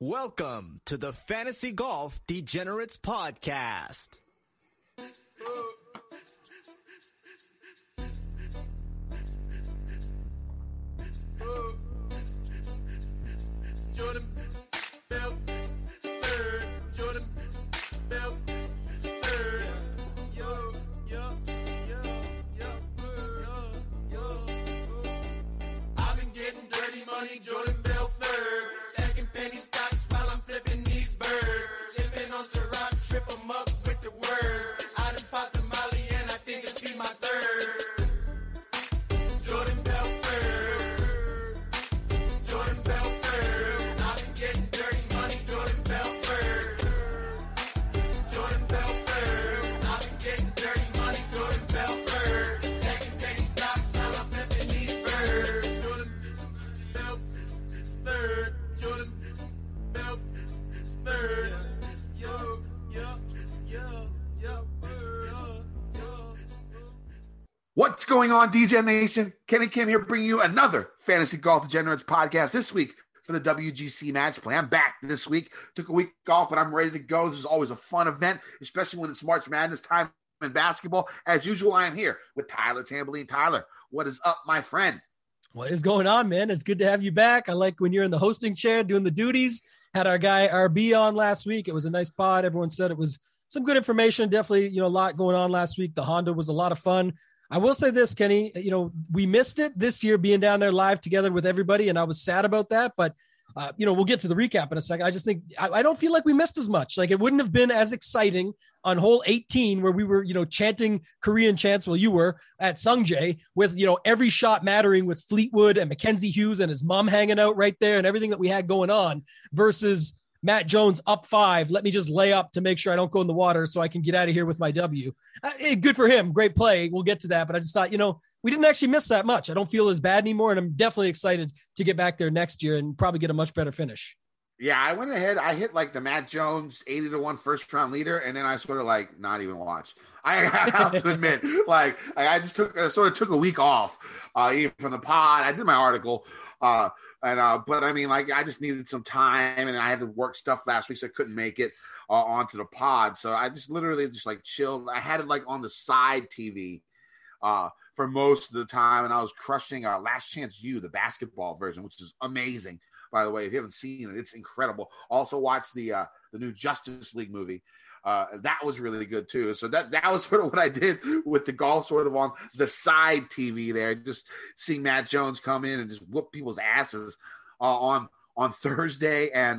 Welcome to the Fantasy Golf Degenerates Podcast. Jordan Bell, third. Jordan Bell, third. Yo. I've been getting dirty money, Jordan Bell, third. Stacking penny stocks while I'm flipping these birds. Sipping on Ciroc, trip 'em up with the words. I done popped the Molly and I think it's be my third. Jordan Bell, third. Jordan Bell, third. I've been getting dirty money, Jordan Bell, third. Jordan Bell, third. I've been getting dirty money, Jordan Bell, third. Stacking penny stocks while I'm flipping these birds. Jordan Bell, third. Jordan Bell, third. Yo. What's going on, DJ Nation? Kenny Kim here, bringing you another Fantasy Golf Degenerates podcast this week for the WGC Match Play. I'm back this week. Took a week off, but I'm ready to go. This is always a fun event, especially when it's March Madness time in basketball. As usual, I am here with Tyler Tamboline. Tyler, what is up, my friend? What is going on, man? It's good to have you back. I like when you're in the hosting chair doing the duties. Had our guy RB on last week. It was a nice pod. Everyone said it was some good information. Definitely, a lot going on last week. The Honda was a lot of fun. I will say this, Kenny, we missed it this year being down there live together with everybody, and I was sad about that. But, we'll get to the recap in a second. I just think I don't feel like we missed as much. Like, it wouldn't have been as exciting on hole 18 where we were, chanting Korean chants while you were at Sungjae with, every shot mattering with Fleetwood and Mackenzie Hughes and his mom hanging out right there and everything that we had going on versus Matt Jones up 5. Let me just lay up to make sure I don't go in the water so I can get out of here with my W. Good for him. Great play. We'll get to that. But I just thought, we didn't actually miss that much. I don't feel as bad anymore. And I'm definitely excited to get back there next year and probably get a much better finish. Yeah, I went ahead. I hit like the Matt Jones 80-1 first round leader. And then I sort of not even watched. I have to admit, I just took a week off even from the pod. I did my article. But I mean, I just needed some time and I had to work stuff last week, so I couldn't make it onto the pod. So I just literally chilled. I had it on the side TV for most of the time, and I was crushing Last Chance U, the basketball version, which is amazing, by the way. If you haven't seen it, it's incredible. Also watch the new Justice League movie. That was really good too. So that was sort of what I did with the golf, sort of on the side TV there, just seeing Matt Jones come in and just whoop people's asses on Thursday and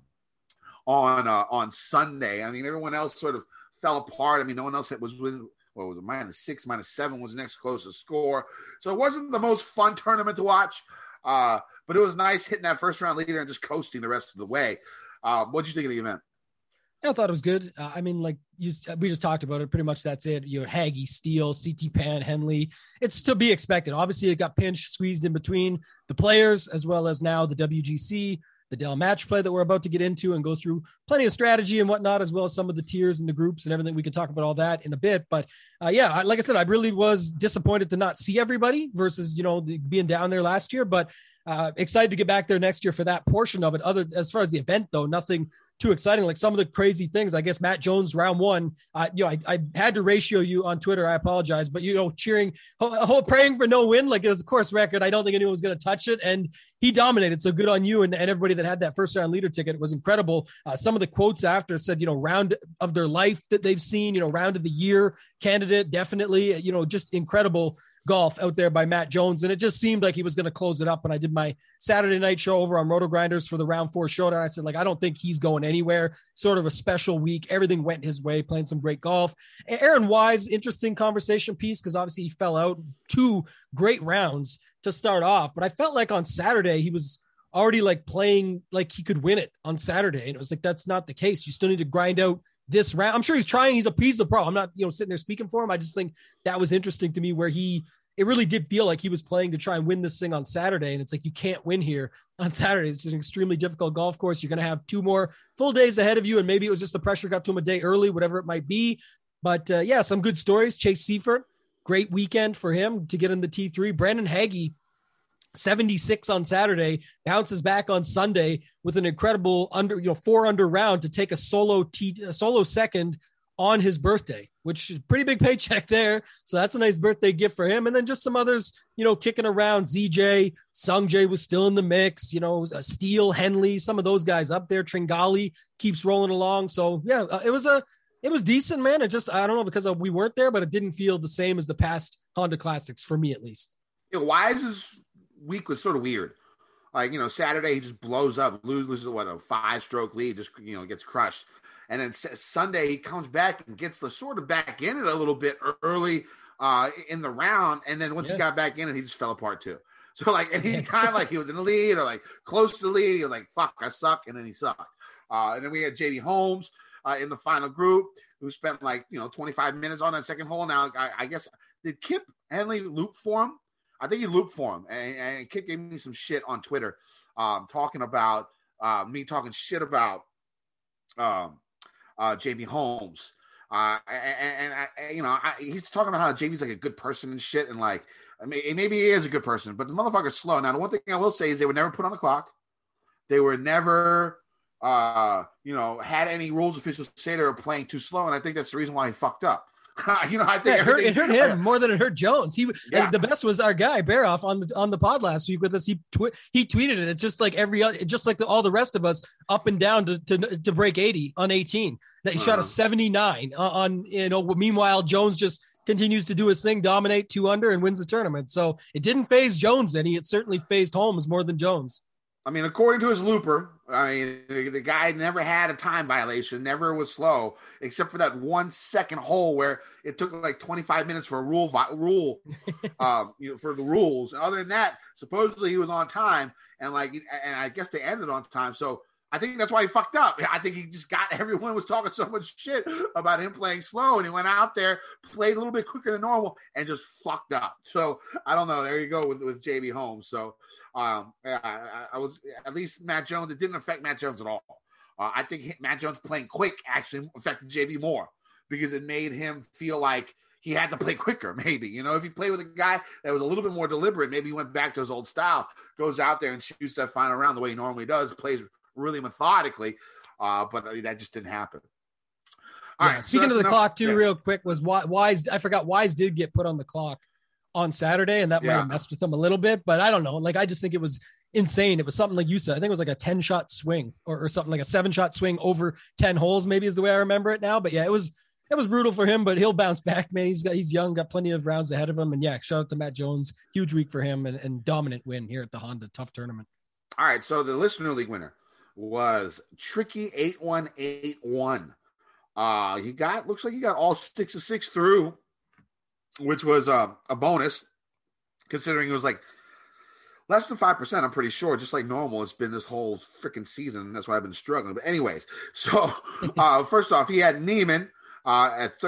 on Sunday. I mean, everyone else sort of fell apart. I mean, no one else was with, what was it, -6, -7 was the next closest score. So it wasn't the most fun tournament to watch, but it was nice hitting that first round leader and just coasting the rest of the way. What did you think of the event? I thought it was good. We just talked about it. Pretty much that's it. Haggy, Steele, CT Pan, Henley. It's to be expected. Obviously, it got pinched, squeezed in between the players, as well as now the WGC, the Dell Match Play that we're about to get into and go through plenty of strategy and whatnot, as well as some of the tiers and the groups and everything. We can talk about all that in a bit. But like I said, I really was disappointed to not see everybody versus, being down there last year. But excited to get back there next year for that portion of it. As far as the event, though, nothing too exciting. Like some of the crazy things, I guess Matt Jones round 1, I had to ratio you on Twitter. I apologize, but cheering, praying for no win. Like it was a course record. I don't think anyone was going to touch it. And he dominated. So good on you. And everybody that had that first round leader ticket. It was incredible. Some of the quotes after said, round of their life that they've seen, round of the year candidate, definitely, just incredible golf out there by Matt Jones. And it just seemed like he was going to close it up. And I did my Saturday night show over on Roto Grinders for the round 4 showdown. I said, I don't think he's going anywhere. Sort of a special week. Everything went his way, playing some great golf. Aaron Wise, interesting conversation piece, because obviously he fell out 2 great rounds to start off. But I felt like on Saturday, he was already playing like he could win it on Saturday. And it was that's not the case. You still need to grind out this round. I'm sure he's trying. He's appeased the problem. I'm not, sitting there speaking for him. I just think that was interesting to me where it really did feel like he was playing to try and win this thing on Saturday. And it's you can't win here on Saturday. It's an extremely difficult golf course. You're going to have 2 more full days ahead of you. And maybe it was just the pressure got to him a day early, whatever it might be. But some good stories. Chase Seifert, great weekend for him to get in the T3. Brandon Haggy, 76 on Saturday, bounces back on Sunday with an incredible 4-under round to take a solo second on his birthday, which is a pretty big paycheck there. So that's a nice birthday gift for him. And then just some others, kicking around. ZJ, Sungjae was still in the mix, Steele, Henley, some of those guys up there. Tringali keeps rolling along. So yeah, it was decent, man. I don't know, because we weren't there, but it didn't feel the same as the past Honda Classics for me, at least. Wise's week was sort of weird. Like, Saturday he just blows up, loses a 5-stroke lead, just gets crushed. And then Sunday he comes back and gets the sort of back in it a little bit early in the round, and then once he got back in it, he just fell apart too. So like anytime like he was in the lead or like close to the lead, he was like, "Fuck, I suck," and then he sucked. And then we had JB Holmes in the final group, who spent 25 minutes on that second hole. Now I guess did Kip Henley loop for him? I think he looped for him, and Kip gave me some shit on Twitter, talking about me talking shit about JB Holmes. He's talking about how JB's like a good person and shit. And maybe he is a good person, but the motherfucker's slow. Now, the one thing I will say is they were never put on the clock. They were never, had any rules officials say they were playing too slow. And I think that's the reason why he fucked up. I think it hurt him more than it hurt Jones. The best was our guy Baroff on the pod last week with us. He tweeted it. It's just like all the rest of us up and down to break 80 on 18. That he shot a 79 on. Meanwhile, Jones just continues to do his thing, dominate 2 under, and wins the tournament. So it didn't phase Jones any. It certainly phased Holmes more than Jones. I mean, according to his looper, the guy never had a time violation, never was slow, except for that 1 second hole where it took like 25 minutes for a rule for the rules. And other than that, supposedly he was on time, and I guess they ended on time. So I think that's why he fucked up. I think he just everyone was talking so much shit about him playing slow, and he went out there, played a little bit quicker than normal, and just fucked up. So I don't know. There you go with JB Holmes. So I was, at least Matt Jones, it didn't affect Matt Jones at all. I think Matt Jones playing quick actually affected JB more, because it made him feel like he had to play quicker, maybe. If you play with a guy that was a little bit more deliberate, maybe he went back to his old style, goes out there and shoots that final round the way he normally does, plays really methodically, but that just didn't happen. All right. Speaking of the clock too, real quick, was Wise. I forgot Wise did get put on the clock on Saturday, and that might have messed with him a little bit, but I don't know. I just think it was insane. It was something like you said. I think it was like a 10-shot swing or something, like a 7-shot swing over 10 holes, maybe is the way I remember it now. But yeah, it was brutal for him, but he'll bounce back, man. He's young, got plenty of rounds ahead of him. And yeah, shout out to Matt Jones. Huge week for him, and dominant win here at the Honda Tough Tournament. All right. So the Listener League winner was Tricky 8181. Looks like he got all 6 of 6 through, which was a bonus, considering it was like less than 5%. I'm pretty sure, just like normal, it's been this whole freaking season. That's why I've been struggling. But anyways, so first off, he had Neiman at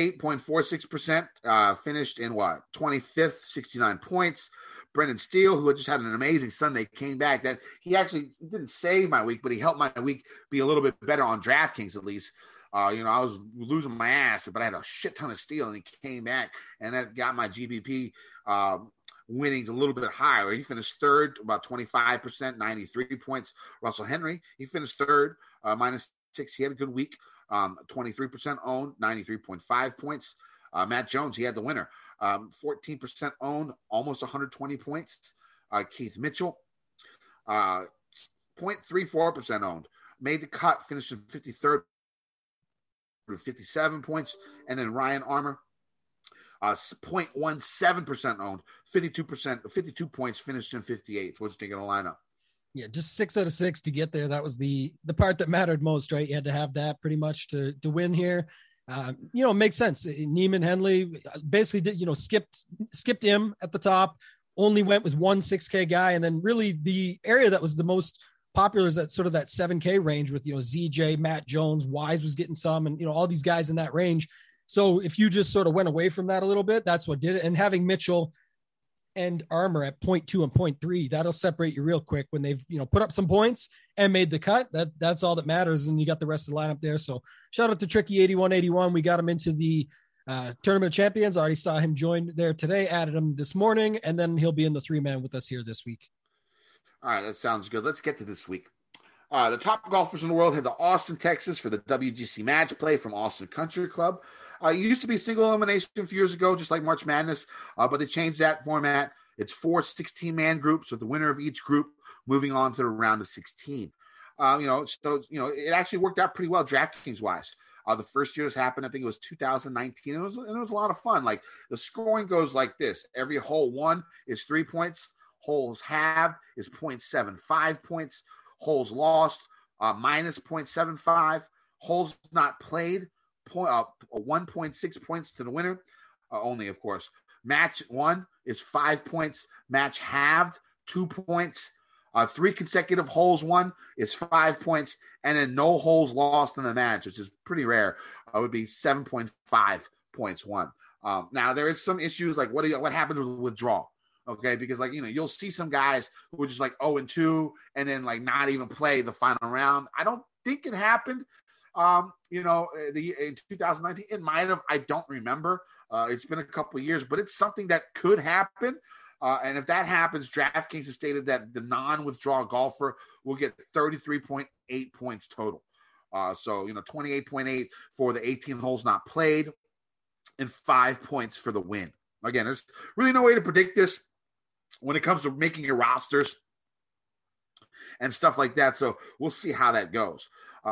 38.46%, finished in 25th, 69 points. Brendan Steele, who had just had an amazing Sunday, came back. That he actually didn't save my week, but he helped my week be a little bit better on DraftKings at least. I was losing my ass, but I had a shit ton of steal, and he came back, and that got my GBP winnings a little bit higher. He finished third, about 25%, 93 points. Russell Henry, he finished third, -6. He had a good week, 23% owned, 93.5 points. Matt Jones, he had the winner, 14% owned, almost 120 points. Keith Mitchell, 0.34% owned, made the cut, finished in 53rd with 57 points. And then Ryan Armour, 0.17% owned, 52 points, finished in 58th. What's the lineup? Yeah, just 6 out of 6 to get there. That was the part that mattered most, right? You had to have that pretty much to win here. It makes sense. Neiman Henley basically did, skipped him at the top, only went with one 6K guy. And then really the area that was the most popular is that sort of that 7K range with, ZJ, Matt Jones, Wise was getting some, and, all these guys in that range. So if you just sort of went away from that a little bit, that's what did it. And having Mitchell and Armour at 0.2 and 0.3, that'll separate you real quick when they've, put up some points and made the cut. That's all that matters. And you got the rest of the lineup there. So shout out to Tricky 8181. We got him into the Tournament champions. I already saw him join there today, added him this morning, and then he'll be in the 3-man with us here this week. All right, that sounds good. Let's get to this week. The top golfers in the world head to Austin, Texas for the WGC Match Play from Austin Country Club. It used to be single elimination a few years ago, just like March Madness, but they changed that format. It's 4 16-man groups with the winner of each group moving on to the round of 16. It actually worked out pretty well DraftKings-wise. The first year this happened, I think it was 2019. It was a lot of fun. Like, the scoring goes like this. Every hole won is 3 points. Holes halved is 0.75 points. Holes lost, minus 0.75. Holes not played, 1.6 points to the winner, only, of course. Match won is 5 points. Match halved, 2 points. 3 consecutive holes won is 5 points. And then no holes lost in the match, which is pretty rare. Would be 7.5 points won. Now, there is some issues, like what happens with withdrawal. Okay, because you'll see some guys who are just like 0-2 and then like not even play the final round. I don't think it happened. In 2019, it might have. I don't remember. It's been a couple of years, but it's something that could happen. And if that happens, DraftKings has stated that the non-withdrawal golfer will get 33.8 points total. 28.8 for the 18 holes not played, and 5 points for the win. Again, there's really no way to predict this when it comes to making your rosters and stuff like that. So we'll see how that goes.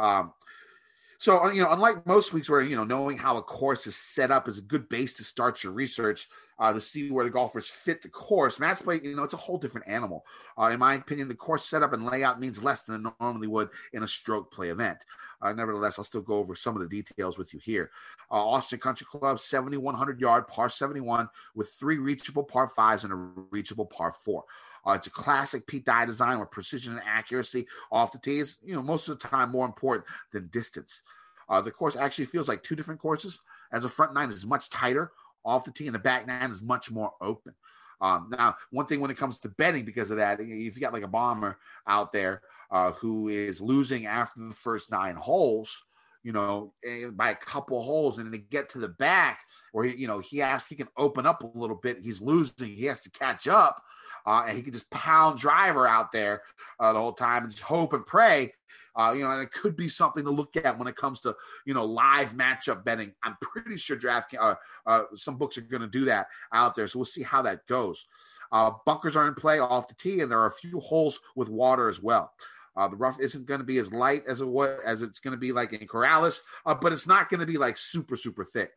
Unlike most weeks where, knowing how a course is set up is a good base to start your research to see where the golfers fit the course, match play, it's a whole different animal. In my opinion, the course setup and layout means less than it normally would in a stroke play event. Nevertheless, I'll still go over some of the details with you here. Austin Country Club, 7,100-yard par 71 with 3 reachable par 5s and a reachable par 4. It's a classic Pete Dye design where precision and accuracy off the tee is, most of the time more important than distance. The course actually feels like 2 different courses, as the front 9 is much tighter off the tee and the back 9 is much more open. Now, one thing when it comes to betting, because of that, if you got like a bomber out there who is losing after the first 9 holes, by a couple holes, and then they get to the back where he can open up a little bit. He's losing. He has to catch up. And he can just pound driver out there the whole time and just hope and pray. And it could be something to look at when it comes to, live matchup betting. I'm pretty sure DraftKings, some books are going to do that out there. So we'll see how that goes. Bunkers are in play off the tee, and there are a few holes with water as well. The rough isn't going to be as light as it's going to be like in Corrales, but it's not going to be like super, super thick.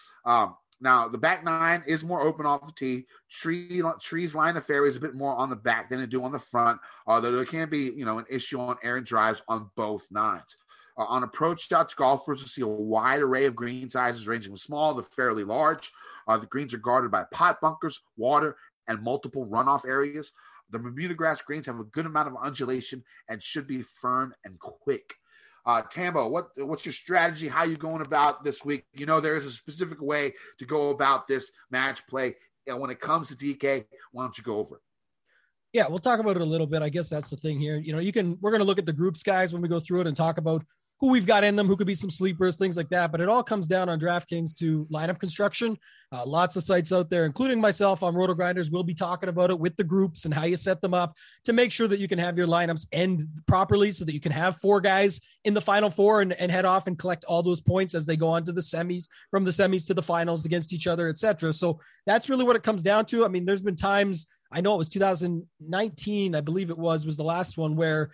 Now, the back 9 is more open off the tee. Trees line the fairways a bit more on the back than they do on the front, although there can be, an issue on errant drives on both 9s. On approach shots, golfers will see a wide array of green sizes ranging from small to fairly large. The greens are guarded by pot bunkers, water, and multiple runoff areas. The Bermuda grass greens have a good amount of undulation and should be firm and quick. Tambo, what's your strategy? How you going about this week? There is a specific way to go about this match play. And when it comes to DK, why don't you go over it? Yeah, we'll talk about it a little bit. I guess that's the thing here. We're going to look at the groups, guys, when we go through it and talk about who we've got in them, who could be some sleepers, things like that. But it all comes down on DraftKings to lineup construction. Lots of sites out there, including myself on Roto Grinders, will be talking about it with the groups and how you set them up to make sure that you can have your lineups end properly so that you can have 4 guys in the final 4 and head off and collect all those points as they go on to the semis, from the semis to the finals against each other, etc. So that's really what it comes down to. I mean, there's been times, I know it was 2019, I believe it was the last one where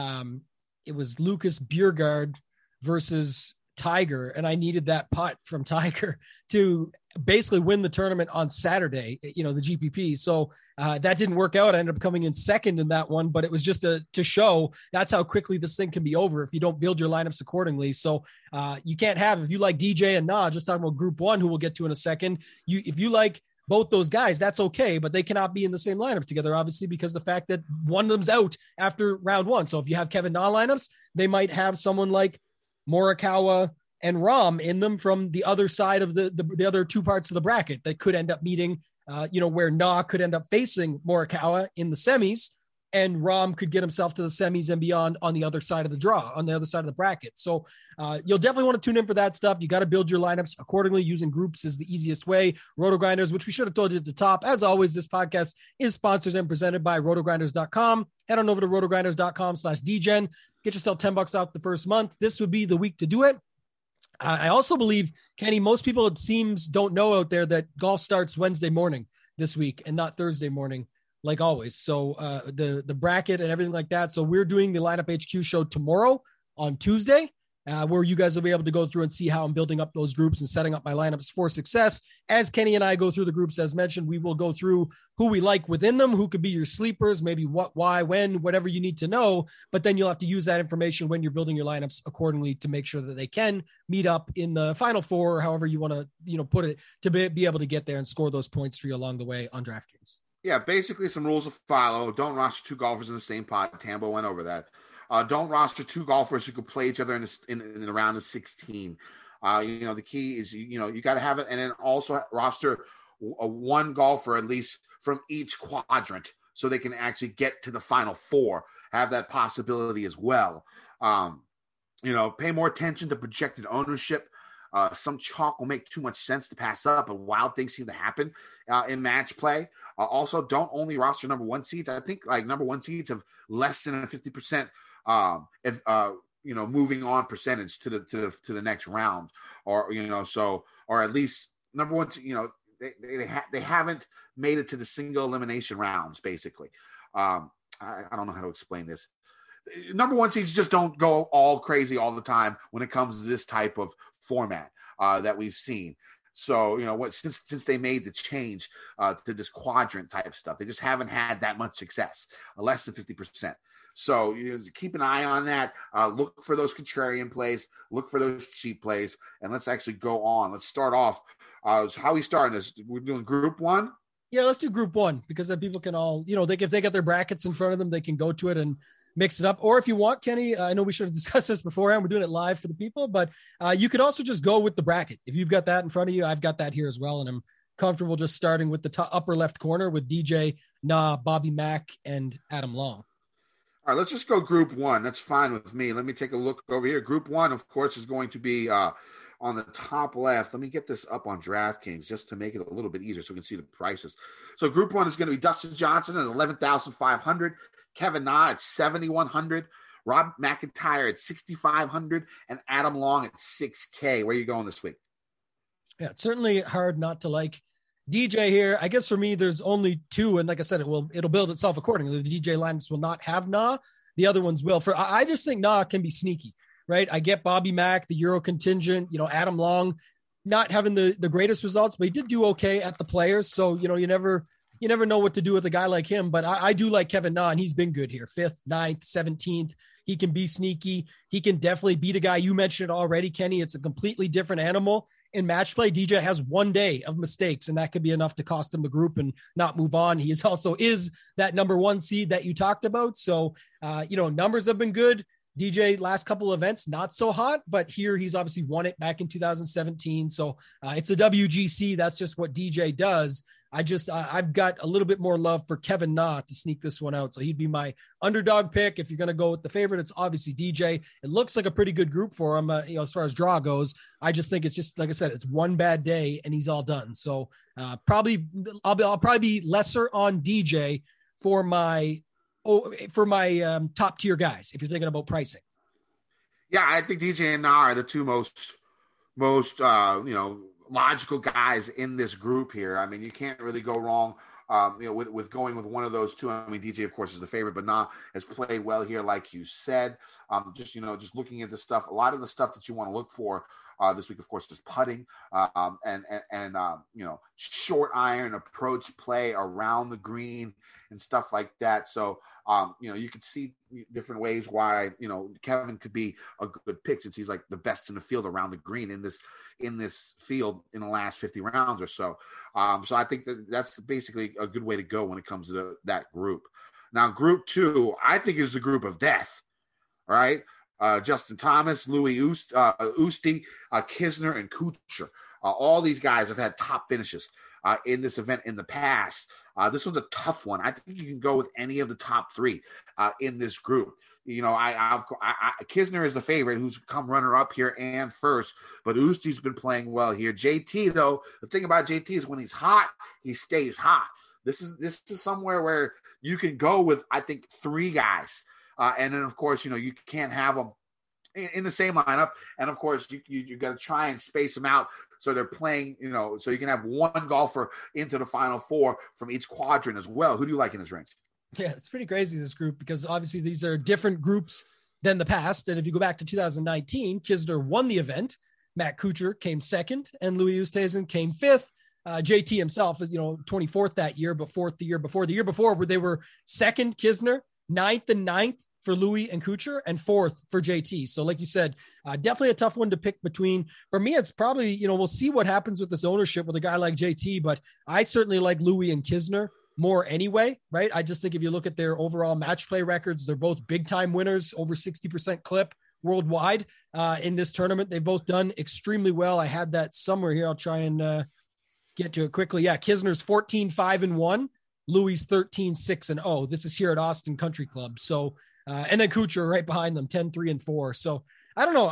it was Lucas Bjerregaard versus Tiger, and I needed that putt from Tiger to basically win the tournament on Saturday, the GPP. So that didn't work out. I ended up coming in second in that one, but it was just to show that's how quickly this thing can be over if you don't build your lineups accordingly. So you can't have, if you like DJ and Nah, just talking about group 1, who we'll get to in a second, if you like both those guys, that's okay, but they cannot be in the same lineup together, obviously, because the fact that one of them's out after round 1. So if you have Kevin Na lineups, they might have someone like Morikawa and Rahm in them from the other side of the other 2 parts of the bracket that could end up meeting, where Na could end up facing Morikawa in the semis, and Rahm could get himself to the semis and beyond on the other side of the draw, on the other side of the bracket. So you'll definitely want to tune in for that stuff. You got to build your lineups accordingly. Using groups is the easiest way. RotoGrinders, which we should have told you at the top. As always, this podcast is sponsored and presented by RotoGrinders.com. Head on over to RotoGrinders.com/DGen. Get yourself $10 off the first month. This would be the week to do it. I also believe, Kenny, most people, it seems, don't know out there that golf starts Wednesday morning this week and not Thursday morning, like always. So the bracket and everything like that. So we're doing the Lineup HQ show tomorrow on Tuesday, where you guys will be able to go through and see how I'm building up those groups and setting up my lineups for success. As Kenny and I go through the groups, as mentioned, we will go through who we like within them, who could be your sleepers, maybe what, why, when, whatever you need to know. But then you'll have to use that information when you're building your lineups accordingly to make sure that they can meet up in the final four, or however you want to, put it, to be able to get there and score those points for you along the way on DraftKings. Yeah, basically some rules to follow. Don't roster two golfers in the same pot. Tambo went over that. Don't roster two golfers who could play each other in the round of 16. The key is, you got to have it. And then also roster one golfer, at least from each quadrant, so they can actually get to the final four, have that possibility as well. Pay more attention to projected ownership. Some chalk will make too much sense to pass up, but wild things seem to happen in match play. Also, don't only roster number one seeds. I think number one seeds have less than a 50% moving on percentage to the next round, or at least number one. They haven't made it to the single elimination rounds. Basically, I don't know how to explain this. Number one seeds just don't go all crazy all the time when it comes to this type of format that we've seen. So, since they made the change to this quadrant type stuff, they just haven't had that much success, less than 50%. So keep an eye on that. Look for those contrarian plays, look for those cheap plays, and let's actually go on. Let's start off. How are we starting this? We're doing group one? Yeah, let's do group one, because then people can all, if they get their brackets in front of them, they can go to it and mix it up. Or if you want, Kenny, I know we should have discussed this beforehand. We're doing it live for the people, but you could also just go with the bracket. If you've got that in front of you, I've got that here as well. And I'm comfortable just starting with the upper left corner with DJ, Nah, Bobby Mack, and Adam Long. All right, let's just go group one. That's fine with me. Let me take a look over here. Group one, of course, is going to be on the top left. Let me get this up on DraftKings just to make it a little bit easier so we can see the prices. So group one is going to be Dustin Johnson at 11,500, Kevin Na at 7,100, Rob McIntyre at 6,500, and Adam Long at 6K. Where are you going this week? Yeah, it's certainly hard not to like DJ here. I guess for me, there's only two, and like I said, it'll build itself accordingly. The DJ lineups will not have Na. The other ones will. I just think Na can be sneaky, right? I get Bobby Mack, the Euro contingent, Adam Long, not having the greatest results, but he did do okay at the Players. So, you never know what to do with a guy like him. But I do like Kevin Na, and he's been good here. 5th, 9th, 17th. He can be sneaky. He can definitely beat a guy. You mentioned it already, Kenny. It's a completely different animal in match play. DJ has one day of mistakes, and that could be enough to cost him the group and not move on. He is also that number one seed that you talked about. So, numbers have been good. DJ last couple events, not so hot, but here he's obviously won it back in 2017. So it's a WGC. That's just what DJ does. I've got a little bit more love for Kevin Na to sneak this one out. So he'd be my underdog pick. If you're going to go with the favorite, it's obviously DJ. It looks like a pretty good group for him, as far as draw goes. I just think it's just, like I said, it's one bad day and he's all done. So I'll probably be lesser on DJ for my top tier guys, if you're thinking about pricing. Yeah, I think DJ and Na are the two most logical guys in this group here. I mean, you can't really go wrong, with going with one of those two. I mean, DJ, of course, is the favorite, but Na has played well here, like you said. Just looking at the stuff, a lot of the stuff that you want to look for this week, of course, is putting and short iron approach play around the green and stuff like that. So, you could see different ways why, Kevin could be a good pick, since he's like the best in the field around the green in this field in the last 50 rounds or so. So I think that's basically a good way to go when it comes to that group. Now, group two, I think, is the group of death, right? Justin Thomas, Louis Usti, Kisner, and Kuchar. All these guys have had top finishes in this event in the past. This one's a tough one. I think you can go with any of the top three in this group. You know, Kisner is the favorite, who's come runner up here and first, but Usti's been playing well here. JT, though, the thing about JT is when he's hot, he stays hot. This is somewhere where you can go with, I think, three guys. And then, of course, you know, you can't have them in the same lineup. And, of course, you got to try and space them out so they're playing, you know, so you can have one golfer into the Final Four from each quadrant as well. Who do you like in this range? Yeah, it's pretty crazy, this group, because obviously these are different groups than the past. And if you go back to 2019, Kisner won the event. Matt Kuchar came second, and Louis Oosthuizen came fifth. JT himself is, 24th that year, but fourth the year before. The year before, where they were second, Kisner, ninth for Louis and Kuchar, and fourth for JT. So like you said, definitely a tough one to pick between. For me, it's probably, we'll see what happens with this ownership with a guy like JT, but I certainly like Louis and Kisner more anyway, right? I just think if you look at their overall match play records, they're both big time winners, over 60% clip worldwide in this tournament. They've both done extremely well. I had that somewhere here. I'll try and get to it quickly. Yeah, Kisner's 14-5-1, Louis 13-6-0. This is here at Austin Country Club. So, and then Kuchar right behind them, 10-3-4. So I don't know.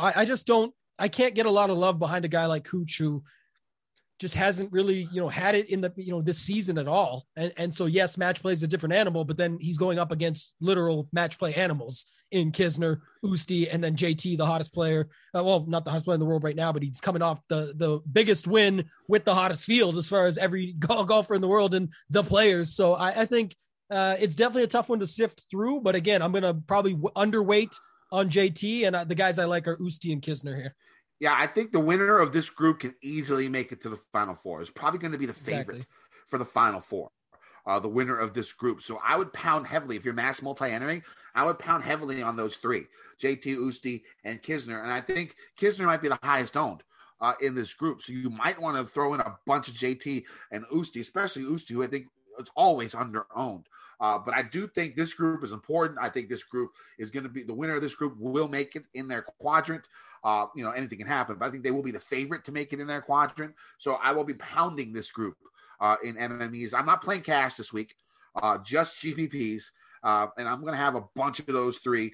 I can't get a lot of love behind a guy like Kuchar, who just hasn't really, had it in the, this season at all. And so, yes, match play is a different animal, but then he's going up against literal match play animals in Kisner, Usti, and then JT, the hottest player. Well, not the hottest player in the world right now, but he's coming off the biggest win with the hottest field as far as every golfer in the world and the players. So I think it's definitely a tough one to sift through. But again, I'm going to probably underweight on JT, and the guys I like are Usti and Kisner here. Yeah, I think the winner of this group can easily make it to the Final Four. It's probably going to be the favorite for the Final Four, the winner of this group. So I would pound heavily. If you're mass multi-entering, I would pound heavily on those three, JT, Usti, and Kisner. And I think Kisner might be the highest owned in this group. So you might want to throw in a bunch of JT and Usti, especially Usti, who I think is always under-owned. But I do think this group is important. I think this group is going to be the winner of this group will make it in their quadrant. Anything can happen, but I think they will be the favorite to make it in their quadrant. So I will be pounding this group in MMEs. I'm not playing cash this week, just GPPs. And I'm going to have a bunch of those three,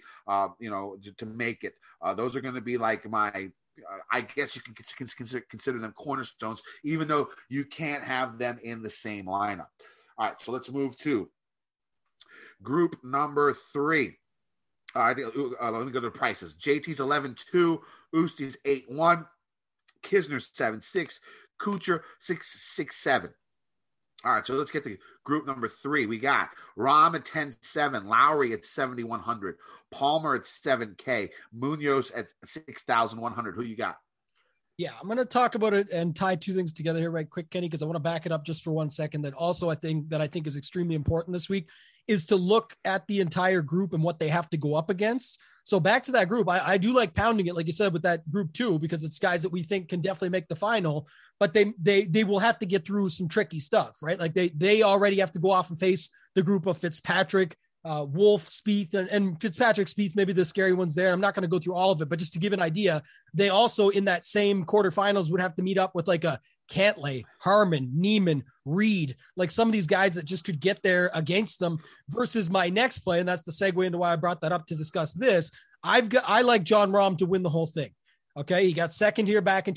to make it. Those are going to be like my, I guess you can consider them cornerstones, even though you can't have them in the same lineup. All right, so let's move to group number 3. Let me go to the prices. JT's 11-2, Usti's 8-1, Kisner's 7-6, Kuchar 6-7. All right, so let's get to group number 3. We got Rahm at 10-7, Lowry at 7,100, Palmer at 7K, Munoz at 6,100. Who you got? Yeah, I'm going to talk about it and tie two things together here right quick, Kenny, because I want to back it up just for 1 second. That also I think is extremely important this week is to look at the entire group and what they have to go up against. So back to that group, I do like pounding it, like you said, with that group too, because it's guys that we think can definitely make the final, but they will have to get through some tricky stuff, right? Like they already have to go off and face the group of Fitzpatrick, Wolf, Spieth, and Fitzpatrick, Spieth, maybe the scary ones there. I'm not going to go through all of it, but just to give an idea, they also in that same quarterfinals would have to meet up with like a Cantlay, Harman, Neiman, Reed, like some of these guys that just could get there against them versus my next play. And that's the segue into why I brought that up to discuss this. I like Jon Rahm to win the whole thing. Okay. He got second here back in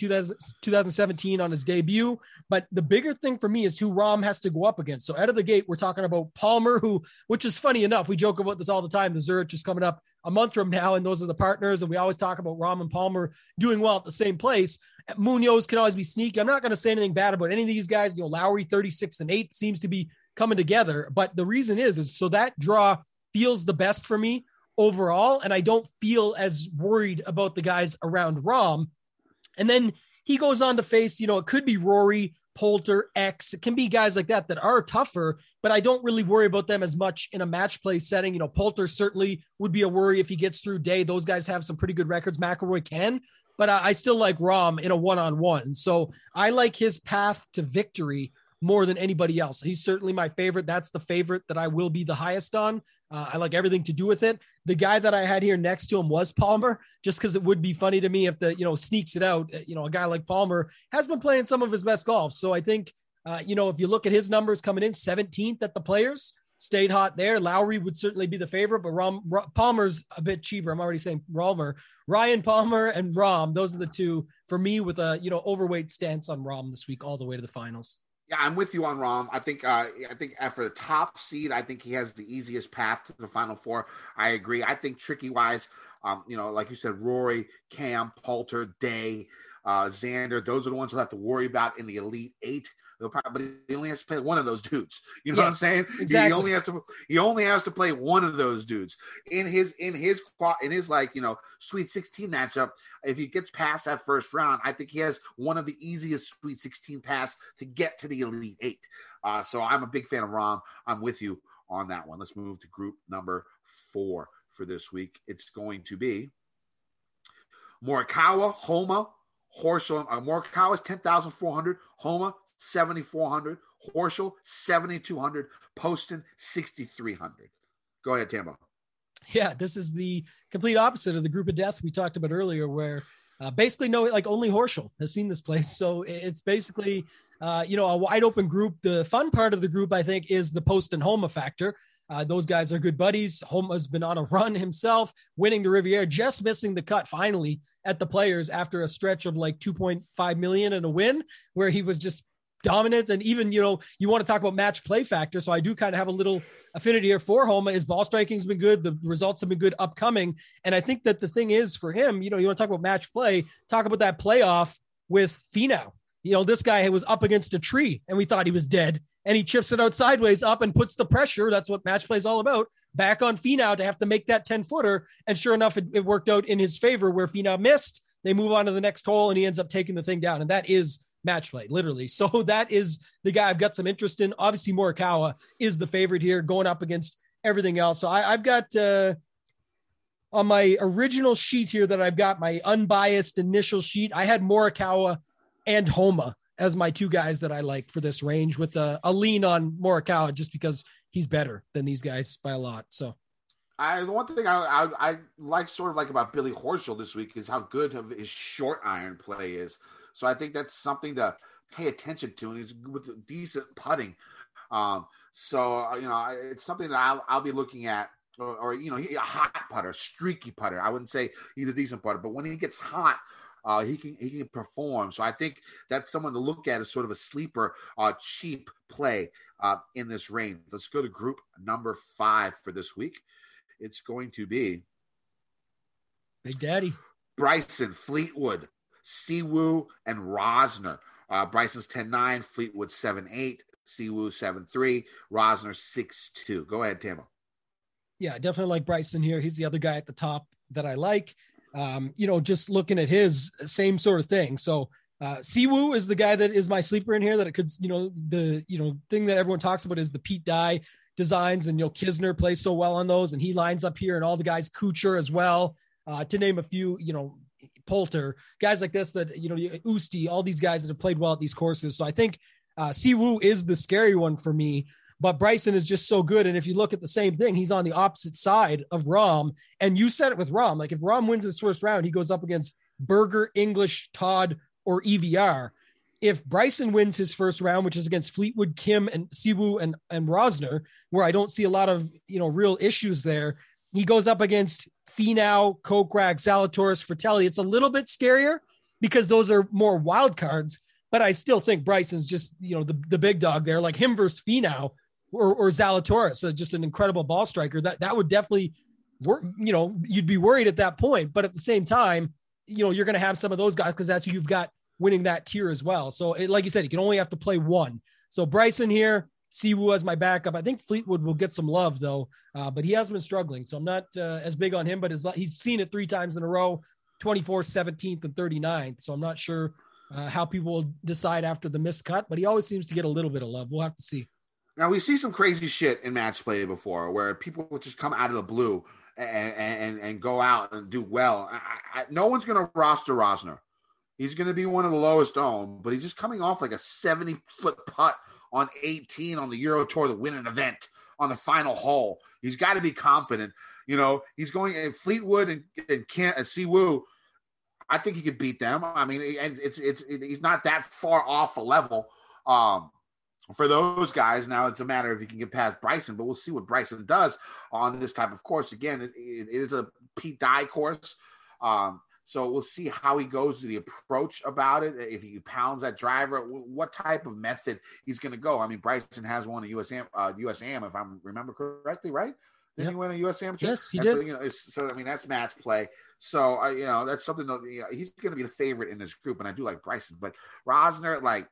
2017 on his debut, but the bigger thing for me is who Rahm has to go up against. So out of the gate, we're talking about Palmer, which is funny enough. We joke about this all the time. The Zurich is coming up a month from now, and those are the partners. And we always talk about Rahm and Palmer doing well at the same place. Munoz can always be sneaky. I'm not going to say anything bad about any of these guys. Lowry 36 and 8 seems to be coming together, but the reason is so that draw feels the best for me overall, and I don't feel as worried about the guys around Rahm. And then he goes on to face, it could be Rory, Poulter, X. It can be guys like that are tougher, but I don't really worry about them as much in a match play setting. Poulter certainly would be a worry if he gets through day. Those guys have some pretty good records. McIlroy can, but I still like Rahm in a one-on-one. So I like his path to victory more than anybody else. He's certainly my favorite. That's the favorite that I will be the highest on. I like everything to do with it. The guy that I had here next to him was Palmer, just because it would be funny to me if sneaks it out. A guy like Palmer has been playing some of his best golf. So I think If you look at his numbers coming in 17th at the Players, stayed hot there. Lowry would certainly be the favorite, but Palmer's a bit cheaper. I'm already saying Ryan Palmer and Rahm. Those are the two for me with a, overweight stance on Rahm this week, all the way to the finals. Yeah, I'm with you on Rahm. I think for the top seed, I think he has the easiest path to the Final Four. I agree. I think tricky wise, like you said, Rory, Cam, Poulter, Day, Xander, those are the ones he'll have to worry about in the Elite Eight. But he only has to play one of those dudes. You know what I'm saying? Exactly. He only has to play one of those dudes in his Sweet 16 matchup. If he gets past that first round, I think he has one of the easiest Sweet 16 paths to get to the Elite Eight. So I'm a big fan of Rahm. I'm with you on that one. Let's move to group number 4 for this week. It's going to be Morikawa, Homa, Horschel. Morikawa is 10,400. Homa 7,400. Horschel 7,200. Poston 6,300. Go ahead, Tambo. Yeah, this is the complete opposite of the group of death we talked about earlier, where basically only Horschel has seen this place. So it's basically a wide open group. The fun part of the group, I think, is the Poston Homa factor. Those guys are good buddies. Homa's been on a run himself, winning the Riviera, just missing the cut finally at the Players after a stretch of like 2.5 million and a win where he was just dominant. And even, you want to talk about match play factor. So I do kind of have a little affinity here for Homa. His ball striking's been good. The results have been good upcoming. And I think that the thing is for him, you want to talk about match play, talk about that playoff with Finau. This guy was up against a tree and we thought he was dead. And he chips it out sideways up and puts the pressure. That's what match play is all about. Back on Finau to have to make that 10-footer. And sure enough, it worked out in his favor where Finau missed. They move on to the next hole and he ends up taking the thing down. And that is match play, literally. So that is the guy I've got some interest in. Obviously, Morikawa is the favorite here going up against everything else. So I've got on my original sheet here that I've got my unbiased initial sheet, I had Morikawa and Homa as my two guys that I like for this range with a lean on Morikawa just because he's better than these guys by a lot. So the one thing I like about Billy Horschel this week is how good of his short iron play is. So I think that's something to pay attention to. And he's with decent putting. It's something that I'll be looking at or a hot putter, streaky putter. I wouldn't say he's a decent putter, but when he gets hot, he can perform. So I think that's someone to look at as sort of a sleeper, cheap play in this range. Let's go to group number 5 for this week. It's going to be Big Daddy, Bryson, Fleetwood, Siwoo, and Rosner. Bryson's 10-9, Fleetwood 7-8, Siwoo 7-3, Rosner 6-2. Go ahead, Tambo. Yeah, definitely like Bryson here. He's the other guy at the top that I like. Just looking at his same sort of thing. So Siwoo is the guy that is my sleeper in here that it could, the thing that everyone talks about is the Pete Dye designs and, Kisner plays so well on those and he lines up here and all the guys, Kuchar as well, to name a few, Poulter, guys like this that, Usti, all these guys that have played well at these courses. So I think Siwoo is the scary one for me. But Bryson is just so good. And if you look at the same thing, he's on the opposite side of Rahm. And you said it with Rahm. Like if Rahm wins his first round, he goes up against Berger, English, Todd, or EVR. If Bryson wins his first round, which is against Fleetwood, Kim, and Siwoo and Rosner, where I don't see a lot of, real issues there, he goes up against Finau, Kokrak, Zalatoris, Fratelli. It's a little bit scarier because those are more wild cards. But I still think Bryson's just, the big dog there, like him versus Finau. Or Zalatoris, just an incredible ball striker. That would definitely work. You'd be worried at that point, but at the same time, you're going to have some of those guys because that's who you've got winning that tier as well. So like you said, you can only have to play one. So Bryson here, Siwoo as my backup. I think Fleetwood will get some love though, but he has been struggling. So I'm not as big on him, but he's seen it 3 times in a row, 24th, 17th, and 39th. So I'm not sure how people will decide after the missed cut, but he always seems to get a little bit of love. We'll have to see. Now, we see some crazy shit in match play before where people will just come out of the blue and go out and do well. No one's going to roster Rosner. He's going to be one of the lowest owned, but he's just coming off like a 70-foot putt on 18 on the Euro Tour to win an event on the final hole. He's got to be confident. He's going in Fleetwood and Siwoo. I think he could beat them. I mean, he's not that far off a level. for those guys, now it's a matter of you can get past Bryson, but we'll see what Bryson does on this type of course. Again, it is a Pete Dye course. So we'll see how he goes to the approach about it. If he pounds that driver, what type of method he's going to go. I mean, Bryson has won a USAM, if I remember correctly, right? Didn't he win a USAM? Yes, he did. So, I mean, that's match play. So, that's something that he's going to be the favorite in this group. And I do like Bryson, but Rosner, like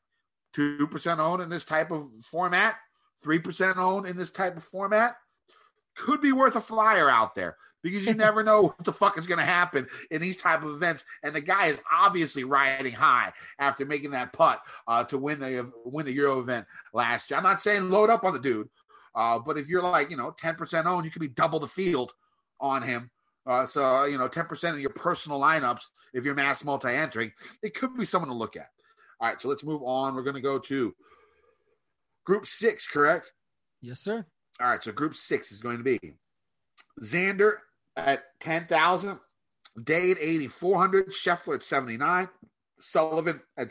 2% owned in this type of format, 3% owned in this type of format, could be worth a flyer out there. Because you never know what the fuck is going to happen in these type of events. And the guy is obviously riding high after making that putt to win the Euro event last year. I'm not saying load up on the dude, but if you're like, 10% owned, you could be double the field on him. So 10% of your personal lineups, if you're mass multi-entering, it could be someone to look at. All right, so let's move on. We're going to go to Group 6, correct? Yes, sir. All right, so Group 6 is going to be Xander at 10,000, Day at 8,400, Scheffler at 79, Sullivan at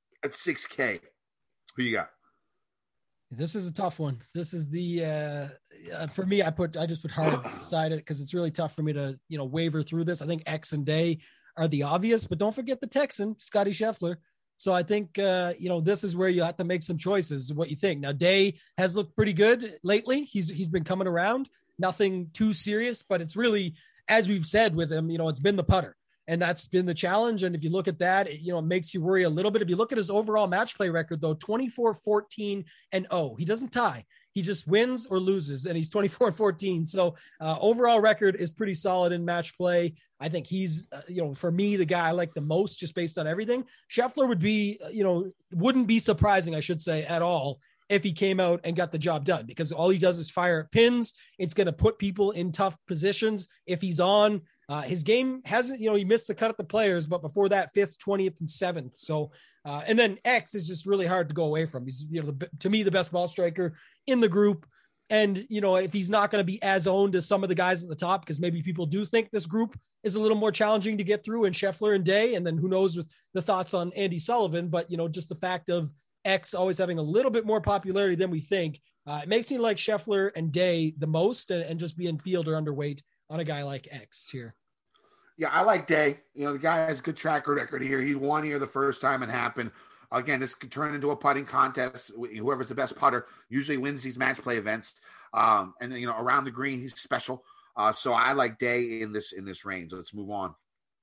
6K. Who you got? This is a tough one. This is the for me. I just put hard beside it because it's really tough for me to waver through this. I think X and Day are the obvious, but don't forget the Texan, Scotty Scheffler. So I think this is where you have to make some choices. What you think? Now Day has looked pretty good lately. He's been coming around. Nothing too serious, but it's really, as we've said with him, it's been the putter, and that's been the challenge. And if you look at that, it makes you worry a little bit. If you look at his overall match play record, though, 24-14-0, he doesn't tie. He just wins or loses, and he's 24-14. So overall record is pretty solid in match play. I think he's, for me, the guy I like the most just based on everything. Scheffler would be, wouldn't be surprising, I should say, at all if he came out and got the job done, because all he does is fire at pins. It's going to put people in tough positions. If he's on, his game hasn't, he missed the cut at the Players, but before that, 5th, 20th, and 7th. So, and then X is just really hard to go away from. He's, to me, the best ball striker in the group. And, if he's not going to be as owned as some of the guys at the top, because maybe people do think this group is a little more challenging to get through, and Scheffler and Day, and then who knows with the thoughts on Andy Sullivan, but, just the fact of X always having a little bit more popularity than we think. It makes me like Scheffler and Day the most, and just being field or underweight on a guy like X here. Yeah, I like Day. The guy has a good track record here. He won here the first time it happened. Again, this could turn into a putting contest. Whoever's the best putter usually wins these match play events. And then, around the green, he's special. So I like Day in this range. Let's move on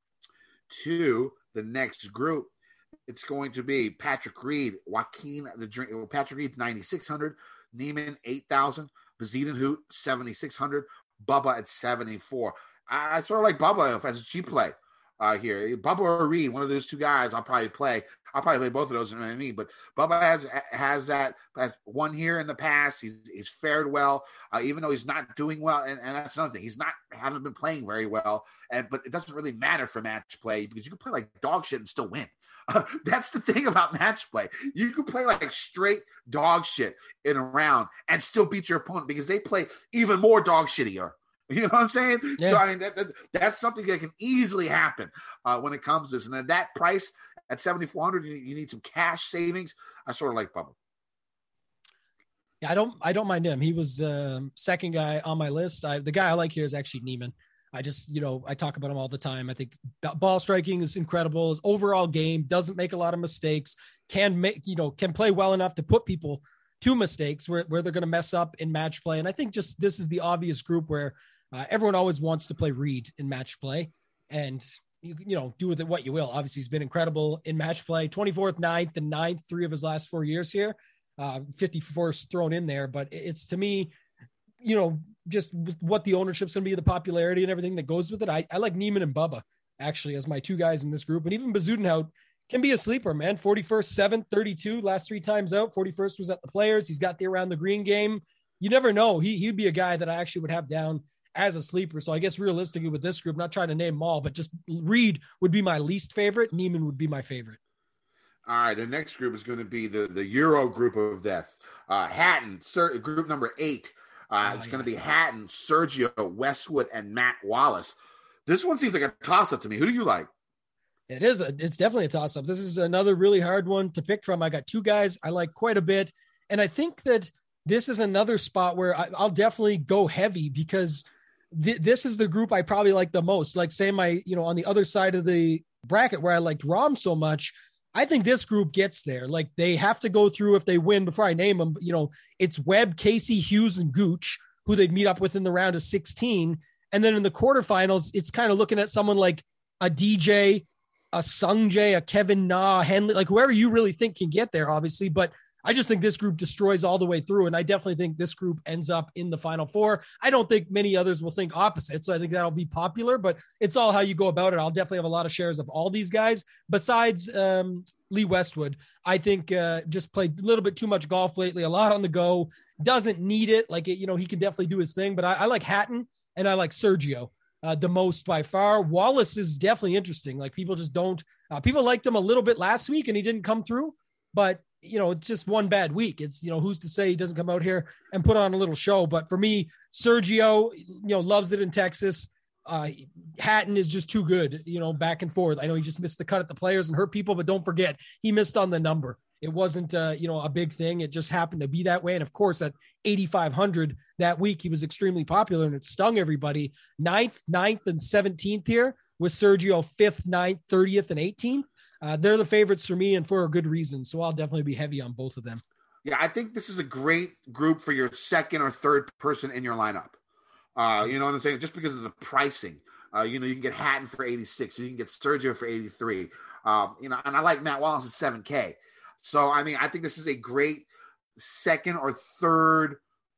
to the next group. It's going to be Patrick Reed, Patrick Reed 9,600, Neiman 8,000, Bazid Hoot 7,600, Bubba at 74. I sort of like Bubba as a cheap play here. Bubba or Reed, one of those two guys, I'll probably play both of those. You know what I mean? But Bubba has won here in the past. He's fared well, even though he's not doing well. And that's another thing. Haven't been playing very well. But it doesn't really matter for match play because you can play like dog shit and still win. That's the thing about match play. You can play like straight dog shit in a round and still beat your opponent because they play even more dog shittier. You know what I'm saying? Yeah. So, I mean, that's something that can easily happen when it comes to this. And at that price, at 7,400, you need some cash savings. I sort of like Bubba. Yeah, I don't mind him. He was second guy on my list. The guy I like here is actually Neiman. I just, I talk about him all the time. I think ball striking is incredible. His overall game doesn't make a lot of mistakes, can play well enough to put people to mistakes where they're going to mess up in match play. And I think just this is the obvious group where everyone always wants to play Reed in match play, and you do with it what you will. Obviously he's been incredible in match play, 24th, 9th and 9th, 3 of his last 4 years here, 54th thrown in there. But it's, to me, just what the ownership's going to be, the popularity and everything that goes with it. I like Neiman and Bubba actually as my 2 guys in this group. And even Bezuidenhout can be a sleeper, man. 41st, 7th, 32, last 3 times out. 41st was at the Players. He's got the around the green game. You never know. He'd be a guy that I actually would have down as a sleeper. So I guess realistically with this group, not trying to name them all, but just Reed would be my least favorite. Neiman would be my favorite. All right. The next group is going to be the Euro group of death. Hatton, group number 8. It's going to be Hatton, Sergio, Westwood, and Matt Wallace. This one seems like a toss-up to me. Who do you like? It is. It's definitely a toss-up. This is another really hard one to pick from. I got 2 guys I like quite a bit, And I think that this is another spot where I'll definitely go heavy because this is the group I probably like the most. Like say on the other side of the bracket where I liked Rom so much, I think this group gets there. Like they have to go through if they win before I name them, it's Webb, Casey, Hughes, and Gooch, who they'd meet up with in the round of 16. And then in the quarterfinals, it's kind of looking at someone like a DJ, a Sungjae, a Kevin Na, Henley, like whoever you really think can get there, obviously. But I just think this group destroys all the way through. And I definitely think this group ends up in the Final Four. I don't think many others will think opposite. So I think that'll be popular, but it's all how you go about it. I'll definitely have a lot of shares of all these guys besides Lee Westwood. I think just played a little bit too much golf lately, a lot on the go, doesn't need it. Like, he can definitely do his thing, but I like Hatton and I like Sergio the most by far. Wallace is definitely interesting. Like people just don't, people liked him a little bit last week and he didn't come through, but it's just one bad week. It's, who's to say he doesn't come out here and put on a little show. But for me, Sergio, loves it in Texas. Hatton is just too good, back and forth. I know he just missed the cut at the Players and hurt people, but don't forget he missed on the number. It wasn't, a big thing. It just happened to be that way. And of course, at 8,500 that week, he was extremely popular and it stung everybody. 9th, and 17th here with Sergio 5th, 9th, 30th, and 18th. They're the favorites for me and for a good reason. So I'll definitely be heavy on both of them. Yeah, I think this is a great group for your second or third person in your lineup. You know what I'm saying? Just because of the pricing. You can get Hatton for 86. You can get Sergio for 83. And I like Matt Wallace at 7K. So, I think this is a great second or third,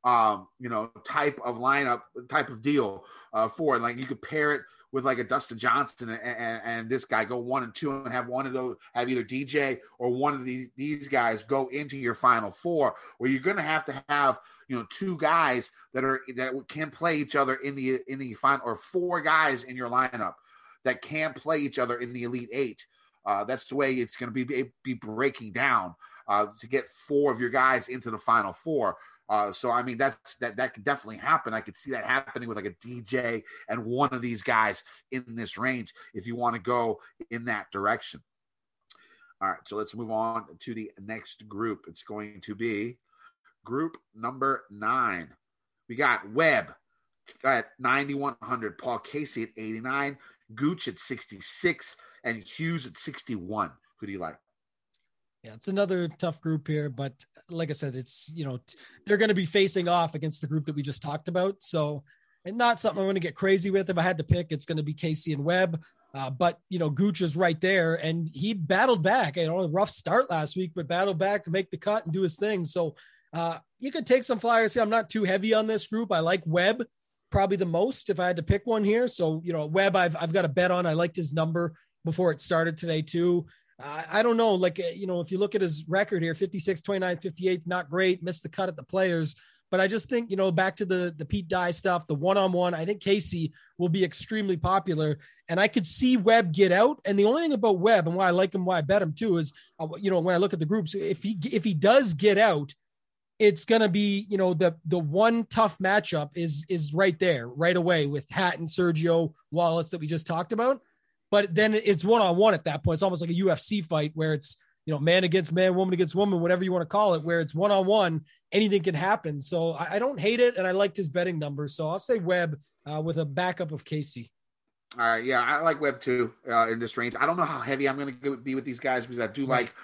type of lineup, type of deal for it. Like you could pair it with like a Dustin Johnson and this guy go 1 and 2 and have one of those, have either DJ or one of these guys go into your Final Four, where you're going to have, two guys that can play each other in the final, or four guys in your lineup that can play each other in the Elite Eight. That's the way it's going to be breaking down to get four of your guys into the Final Four. So that could definitely happen. I could see that happening with like a DJ and one of these guys in this range if you want to go in that direction. All right, so let's move on to the next group. It's going to be group number 9. We got Webb at 9,100, Paul Casey at 89, Gooch at 66, and Hughes at 61. Who do you like? Yeah, it's another tough group here, but like I said, it's, they're going to be facing off against the group that we just talked about. So, and not something I'm going to get crazy with. If I had to pick, it's going to be Casey and Webb. But Gooch is right there and he battled back. A rough start last week, but battled back to make the cut and do his thing. So you could take some flyers here. I'm not too heavy on this group. I like Webb probably the most if I had to pick one here. So, Webb, I've got a bet on. I liked his number before it started today too. I don't know. Like, if you look at his record here, 56, 29, 58, not great, missed the cut at the Players. But I just think, back to the Pete Dye stuff, the one-on-one, I think Casey will be extremely popular. And I could see Webb get out. And the only thing about Webb and why I like him, why I bet him too, is, when I look at the groups, if he does get out, it's going to be, the one tough matchup is right there, right away with Hatton, Sergio, Wallace that we just talked about. But then it's one-on-one at that point. It's almost like a UFC fight where it's, man against man, woman against woman, whatever you want to call it, where it's one-on-one, anything can happen. So I don't hate it, and I liked his betting numbers. So I'll say Webb with a backup of Casey. All right, yeah, I like Webb too in this range. I don't know how heavy I'm going to be with these guys because I do like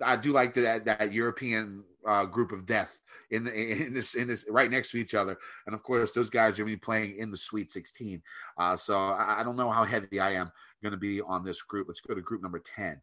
that European group of death in this right next to each other, and of course those guys are going to be playing in the Sweet 16. So I don't know how heavy I am going to be on this group. Let's go to group number 10.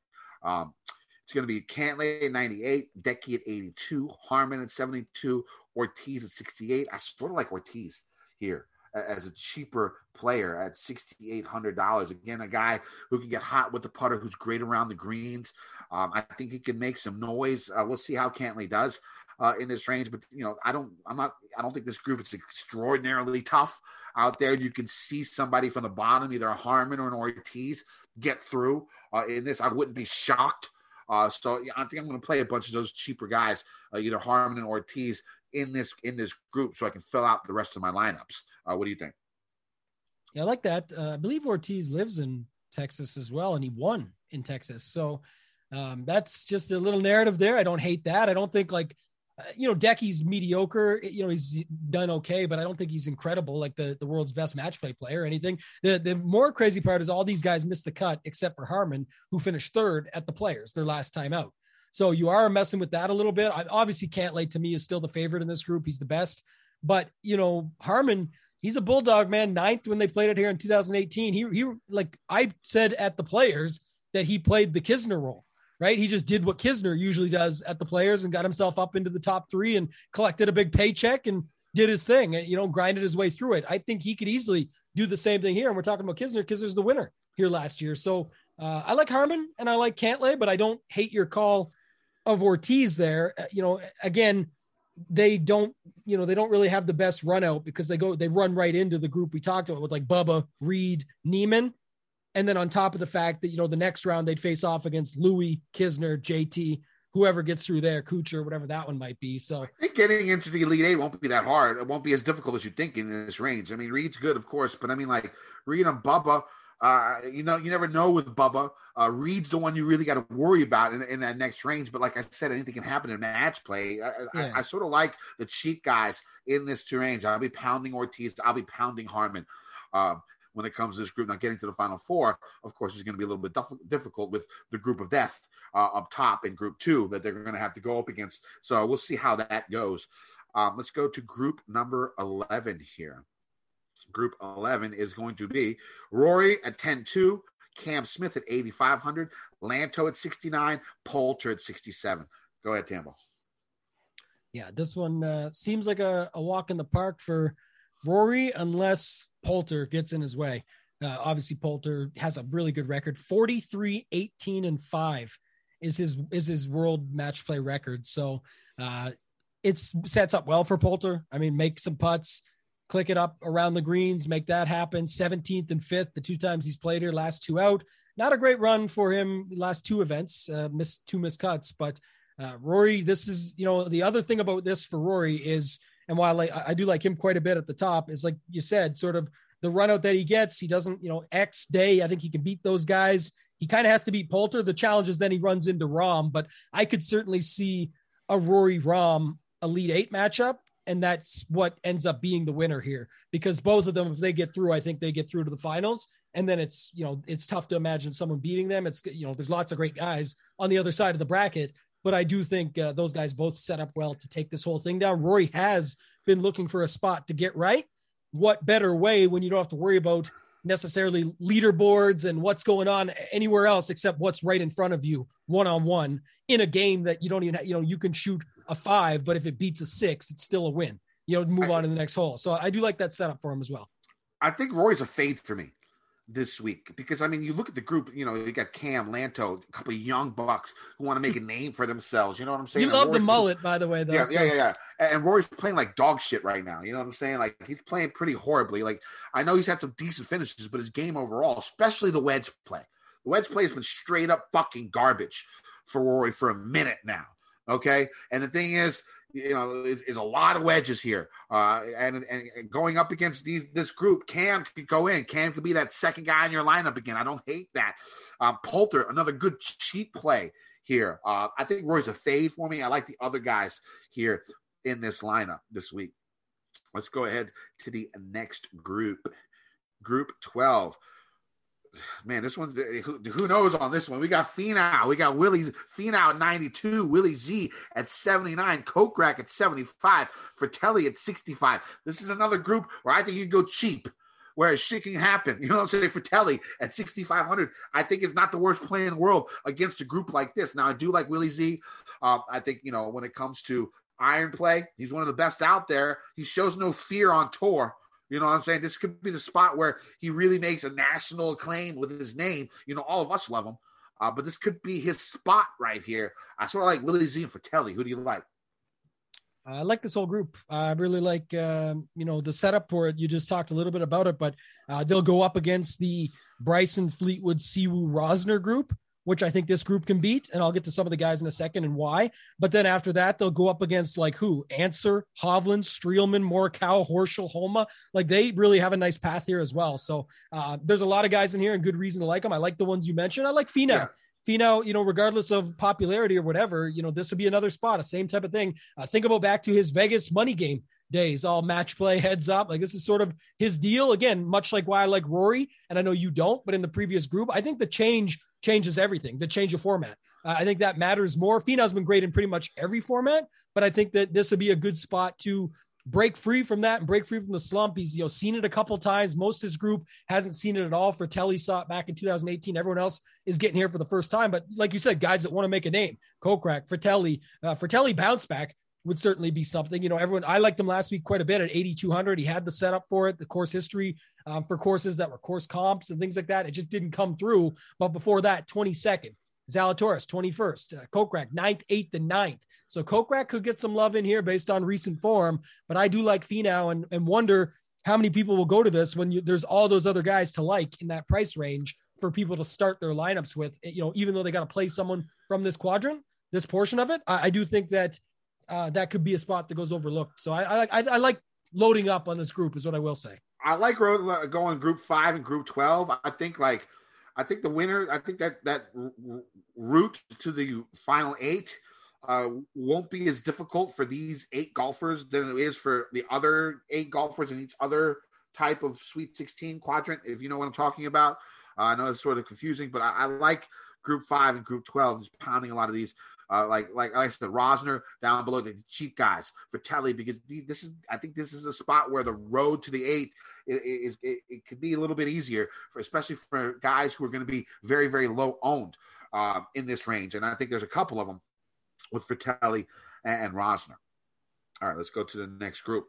It's going to be Cantlay at 98, Decky at 82, Harman at 72, Ortiz at 68. I sort of like Ortiz here as a cheaper player at $6,800. Again, a guy who can get hot with the putter, who's great around the greens. I think he can make some noise. We'll see how Cantlay does in this range, but I don't think this group is extraordinarily tough out there. You can see somebody from the bottom, either a Harman or an Ortiz, get through in this. I wouldn't be shocked. So I think I'm going to play a bunch of those cheaper guys, either Harman and Ortiz in this group, so I can fill out the rest of my lineups. What do you think? Yeah, I like that. I believe Ortiz lives in Texas as well, and he won in Texas. So that's just a little narrative there. I don't hate that. I don't think Decky's mediocre. He's done okay, but I don't think he's incredible, like the world's best match play player or anything. The more crazy part is all these guys missed the cut except for Harman, who finished third at the Players, their last time out. So you are messing with that a little bit. Obviously, Cantlay to me is still the favorite in this group. He's the best, but Harman, he's a bulldog, man. 9th when they played it here in 2018. He like I said at the Players that he played the Kisner role, right? He just did what Kisner usually does at the Players and got himself up into the top 3 and collected a big paycheck and did his thing, grinded his way through it. I think he could easily do the same thing here. And we're talking about Kisner. Kisner's the winner here last year. So I like Harman and I like Cantlay, but I don't hate your call of Ortiz there. Again, they don't really have the best run out because they run right into the group we talked about with like Bubba, Reed, Neiman. And then on top of the fact that, the next round they'd face off against Louis, Kisner, JT, whoever gets through there, Kuchar, whatever that one might be. So I think getting into the Elite Eight won't be that hard. It won't be as difficult as you think in this range. I mean, Reed's good, of course, but I mean, like Reed and Bubba, you never know with Bubba. Reed's the one you really got to worry about in that next range. But like I said, anything can happen in match play. I sort of like the cheap guys in this two range. I'll be pounding Ortiz. I'll be pounding Harman. When it comes to this group, now getting to the Final Four, of course, is going to be a little bit difficult with the group of death up top in Group 2 that they're going to have to go up against. So we'll see how that goes. Let's go to group number 11 here. Group 11 is going to be Rory at 10-2, Cam Smith at 8,500, Lanto at 69, Poulter at 67. Go ahead, Tambo. Yeah, this one seems like a walk in the park for Rory, unless Poulter gets in his way. Obviously, Poulter has a really good record. 43, 18, and 5 is his world match play record. So it sets up well for Poulter. I mean, make some putts, click it up around the greens, make that happen. 17th and 5th, the 2 times he's played here, last 2 out. Not a great run for him last 2 events, two missed cuts. But Rory, this is, the other thing about this for Rory is, and while I do like him quite a bit at the top, is like you said, sort of the run out that he gets, he doesn't, X day, I think he can beat those guys. He kind of has to beat Poulter. The challenge is then he runs into Rahm, but I could certainly see a Rory Rahm Elite 8 matchup. And that's what ends up being the winner here, because both of them, if they get through, I think they get through to the finals. And then it's tough to imagine someone beating them. It's, there's lots of great guys on the other side of the bracket, but I do think those guys both set up well to take this whole thing down. Rory has been looking for a spot to get right. What better way when you don't have to worry about necessarily leaderboards and what's going on anywhere else except what's right in front of you one-on-one in a game that you don't even, you can shoot a 5, but if it beats a 6, it's still a win. Move on to the next hole. So I do like that setup for him as well. I think Rory's a fade for me this week because, I mean, you look at the group, you got Cam, Lanto, a couple of young bucks who want to make a name for themselves. You know what I'm saying? You love the mullet, by the way, though. Yeah. And Rory's playing like dog shit right now. You know what I'm saying? Like, he's playing pretty horribly. Like, I know he's had some decent finishes, but his game overall, especially the wedge play has been straight up fucking garbage for Rory for a minute now. Okay. And the thing is, is a lot of wedges here. And going up against this group, Cam could go in. Cam could be that second guy in your lineup again. I don't hate that. Poulter, another good cheap play here. I think Roy's a fade for me. I like the other guys here in this lineup this week. Let's go ahead to the next group. Group 12. Man, this one, who knows on this one? We got Finau. We got Finau at 92, Willie Z at 79, Kokrak at 75, Fratelli at 65. This is another group where I think you can go cheap, where shit can happen. You know what I'm saying? Fratelli at 6,500, I think is not the worst play in the world against a group like this. Now, I do like Willie Z. I think, when it comes to iron play, he's one of the best out there. He shows no fear on tour. You know what I'm saying? This could be the spot where he really makes a national acclaim with his name. All of us love him. But this could be his spot right here. I sort of like Willie Z and Fratelli. Who do you like? I like this whole group. I really like, the setup for it. You just talked a little bit about it, but they'll go up against the Bryson, Fleetwood, Siwoo, Rosner group, which I think this group can beat. And I'll get to some of the guys in a second and why. But then after that, they'll go up against like who? Answer, Hovland, Streelman, Morikawa, Horschel, Homa. Like they really have a nice path here as well. So there's a lot of guys in here and good reason to like them. I like the ones you mentioned. I like Finau. Finau, regardless of popularity or whatever, this would be another spot, a same type of thing. Think about back to his Vegas money game days, all match play, heads up. Like, this is sort of his deal. Again, much like why I like Rory, and I know you don't, but in the previous group, I think the change changes everything, the change of format. I think that matters more. Finau's been great in pretty much every format, but I think that this would be a good spot to break free from that and break free from the slump. He's seen it a couple times. Most of his group hasn't seen it at all. Fratelli saw it back in 2018. Everyone else is getting here for the first time. But like you said, guys that want to make a name, Kokrak, Fratelli bounce back would certainly be something. I liked him last week quite a bit at 8,200. He had the setup for it, the course history for courses that were course comps and things like that. It just didn't come through. But before that, 22nd. Zalatoris, 21st. Kokrak, 9th, 8th, and 9th. So Kokrak could get some love in here based on recent form, but I do like Finau and wonder how many people will go to this when there's all those other guys to like in that price range for people to start their lineups with, even though they got to play someone from this quadrant, this portion of it. I do think that that could be a spot that goes overlooked. So I like loading up on this group is what I will say. I like going group 5 and group 12. I think the winner, I think that route to the final 8 won't be as difficult for these 8 golfers than it is for the other 8 golfers in each other type of Sweet 16 quadrant, if you know what I'm talking about. I know it's sort of confusing, but I like group 5 and group 12, just pounding a lot of these. Like I said, Rosner down below, the cheap guys, Fratelli, because I think this is a spot where the road to the 8th it could be a little bit easier, especially for guys who are going to be very, very low owned in this range. And I think there's a couple of them with Fratelli and Rosner. All right, let's go to the next group.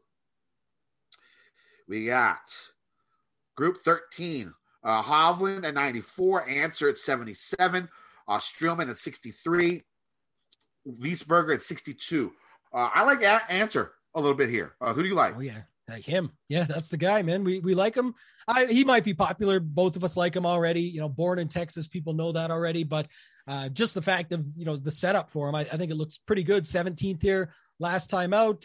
We got group 13, Hovland at 94, Answer at 77, Streelman at 63, Wiesberger at 62. I like Answer a little bit here. Who do you like? Oh, yeah. Him. Yeah, that's the guy, man. We like him. He might be popular. Both of us like him already. Born in Texas, people know that already. But just the fact of, the setup for him, I think it looks pretty good. 17th here last time out,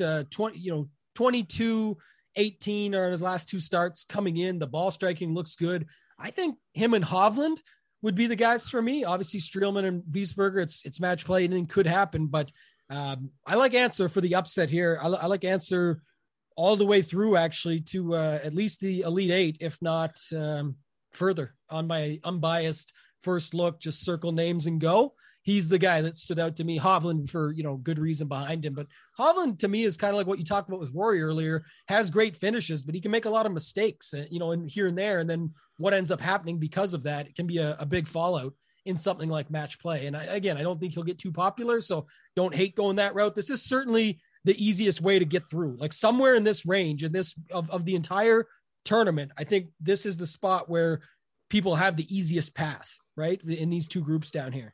22, 18 are his last 2 starts coming in. The ball striking looks good. I think him and Hovland would be the guys for me. Obviously, Streelman and Wiesberger, it's match play. Anything could happen, but I like Answer for the upset here. I like Answer all the way through, actually, to at least the Elite 8, if not further on my unbiased first look, just circle names and go. He's the guy that stood out to me. Hovland for, good reason behind him. But Hovland to me is kind of like what you talked about with Rory earlier, has great finishes, but he can make a lot of mistakes, and here and there. And then what ends up happening because of that, it can be a big fallout in something like match play. And I don't think he'll get too popular. So don't hate going that route. This is certainly the easiest way to get through, like somewhere in this range and this of the entire tournament. I think this is the spot where people have the easiest path, right? In these 2 groups down here.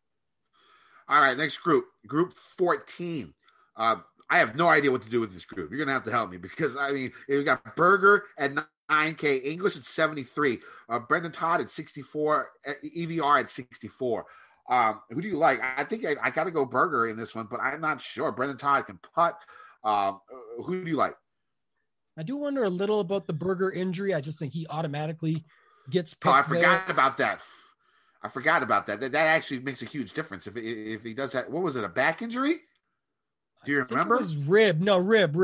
All right, next group 14. I have no idea what to do with this group. You're going to have to help me because, we got Berger at 9K, English at 73, Brendan Todd at 64, EVR at 64. Who do you like? I think I got to go Berger in this one, but I'm not sure. Brendan Todd can putt. Who do you like? I do wonder a little about the Berger injury. I just think he automatically gets picked. I forgot about that. That actually makes a huge difference if he does that. What was it? A back injury? Do you remember? It was rib. No, rib.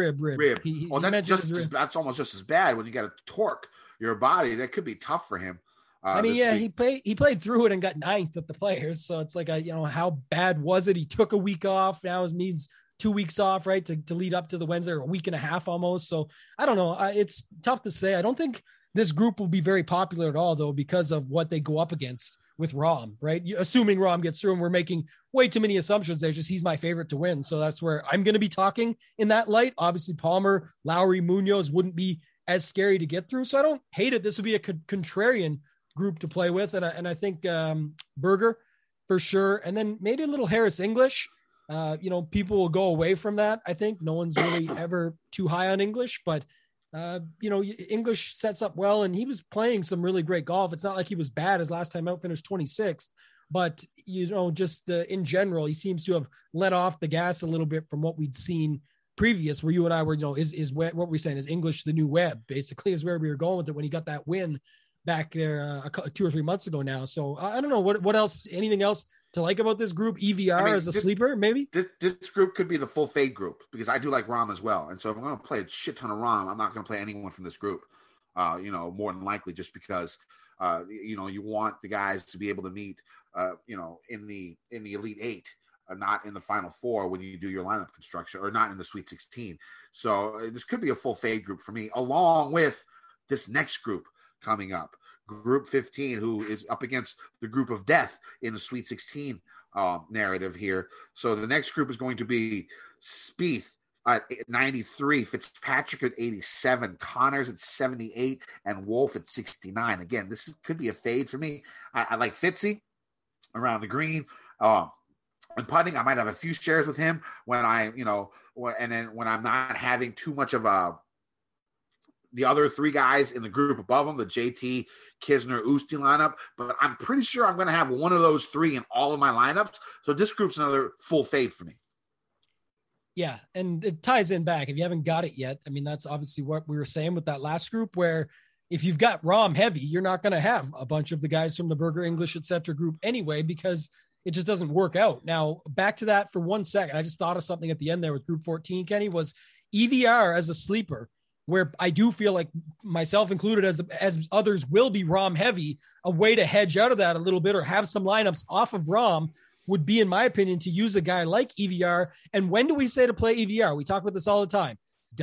That's almost just as bad when you got to torque your body. That could be tough for him. He played through it and got 9th at the Players. So it's like, how bad was it? He took a week off. Now it needs 2 weeks off, right? To lead up to the Wednesday, or a week and a half almost. So I don't know. It's tough to say. I don't think this group will be very popular at all, though, because of what they go up against with Rahm, right? Assuming Rahm gets through, and we're making way too many assumptions there. Just he's my favorite to win. So that's where I'm going to be talking in that light. Obviously, Palmer, Lowry, Munoz wouldn't be as scary to get through. So I don't hate it. This would be a contrarian group to play with. And I think Berger for sure. And then maybe a little Harris English. People will go away from that. I think no one's really ever too high on English, but English sets up well, and he was playing some really great golf. It's not like he was bad. His last time out finished 26th, but just in general, he seems to have let off the gas a little bit from what we'd seen previous, where you and I were, is what we're saying is English the new Webb, basically, is where we were going with it when he got that win back there 2 or 3 months ago now. So I don't know what else, anything else to like about this group. EVR as a sleeper, maybe? This group could be the full fade group because I do like Rom as well. And so if I'm going to play a shit ton of Rom, I'm not going to play anyone from this group, more than likely just because, you want the guys to be able to meet, in the Elite Eight, not in the Final Four when you do your lineup construction, or not in the Sweet 16. So this could be a full fade group for me, along with this next group coming up, Group 15, who is up against the group of death in the Sweet 16 narrative here. So the next group is going to be Spieth at 93, Fitzpatrick at 87, Connors at 78, and Wolf at 69. Again, could be a fade for me. I like Fitzy around the green. And putting, I might have a few shares with him when and then when I'm not having too much of the other three guys in the group above him, the JT, Kisner, Usti lineup. But I'm pretty sure I'm going to have one of those three in all of my lineups. So this group's another full fade for me. Yeah, and it ties in back. If you haven't got it yet, I mean, that's obviously what we were saying with that last group, where if you've got Rom heavy, you're not going to have a bunch of the guys from the Berger, English, etc. group anyway, because it just doesn't work out. Now, back to that for 1 second. I just thought of something at the end there with Group 14, Kenny, was EVR as a sleeper, where I do feel like, myself included, as others will be Rom heavy, a way to hedge out of that a little bit or have some lineups off of Rom would be, in my opinion, to use a guy like EVR. And when do we say to play EVR? We talk about this all the time.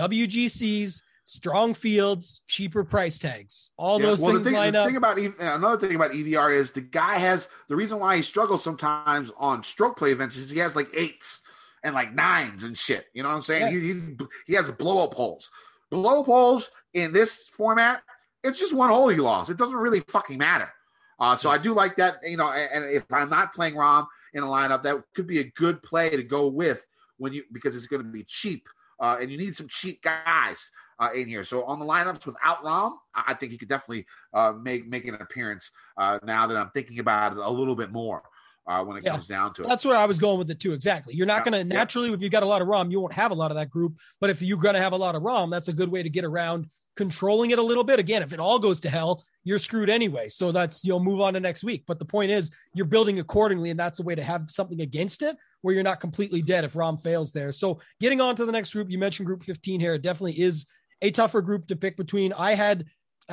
WGCs, strong fields, cheaper price tags. All those things line up. Another thing about EVR is the guy has the reason why he struggles sometimes on stroke play events is he has like 8s and like 9s and shit. You know what I'm saying? Yeah. He has blow up holes. Blow up holes in this format, it's just one hole he lost. It doesn't really fucking matter. So I do like that, and if I'm not playing Rom in a lineup, that could be a good play to go with because it's going to be cheap, and you need some cheap guys in here. So on the lineups without Rom, I think he could definitely make an appearance now that I'm thinking about it a little bit more when it comes down to it. That's where I was going with it too. Exactly. You're not going to naturally, if you've got a lot of Rom, you won't have a lot of that group. But if you're going to have a lot of Rom, that's a good way to get around controlling it a little bit. Again, if it all goes to hell, you're screwed anyway. So you'll move on to next week. But the point is you're building accordingly, and that's a way to have something against it where you're not completely dead if Rom fails there. So getting on to the next group, you mentioned Group 15 here. It definitely is a tougher group to pick between. I had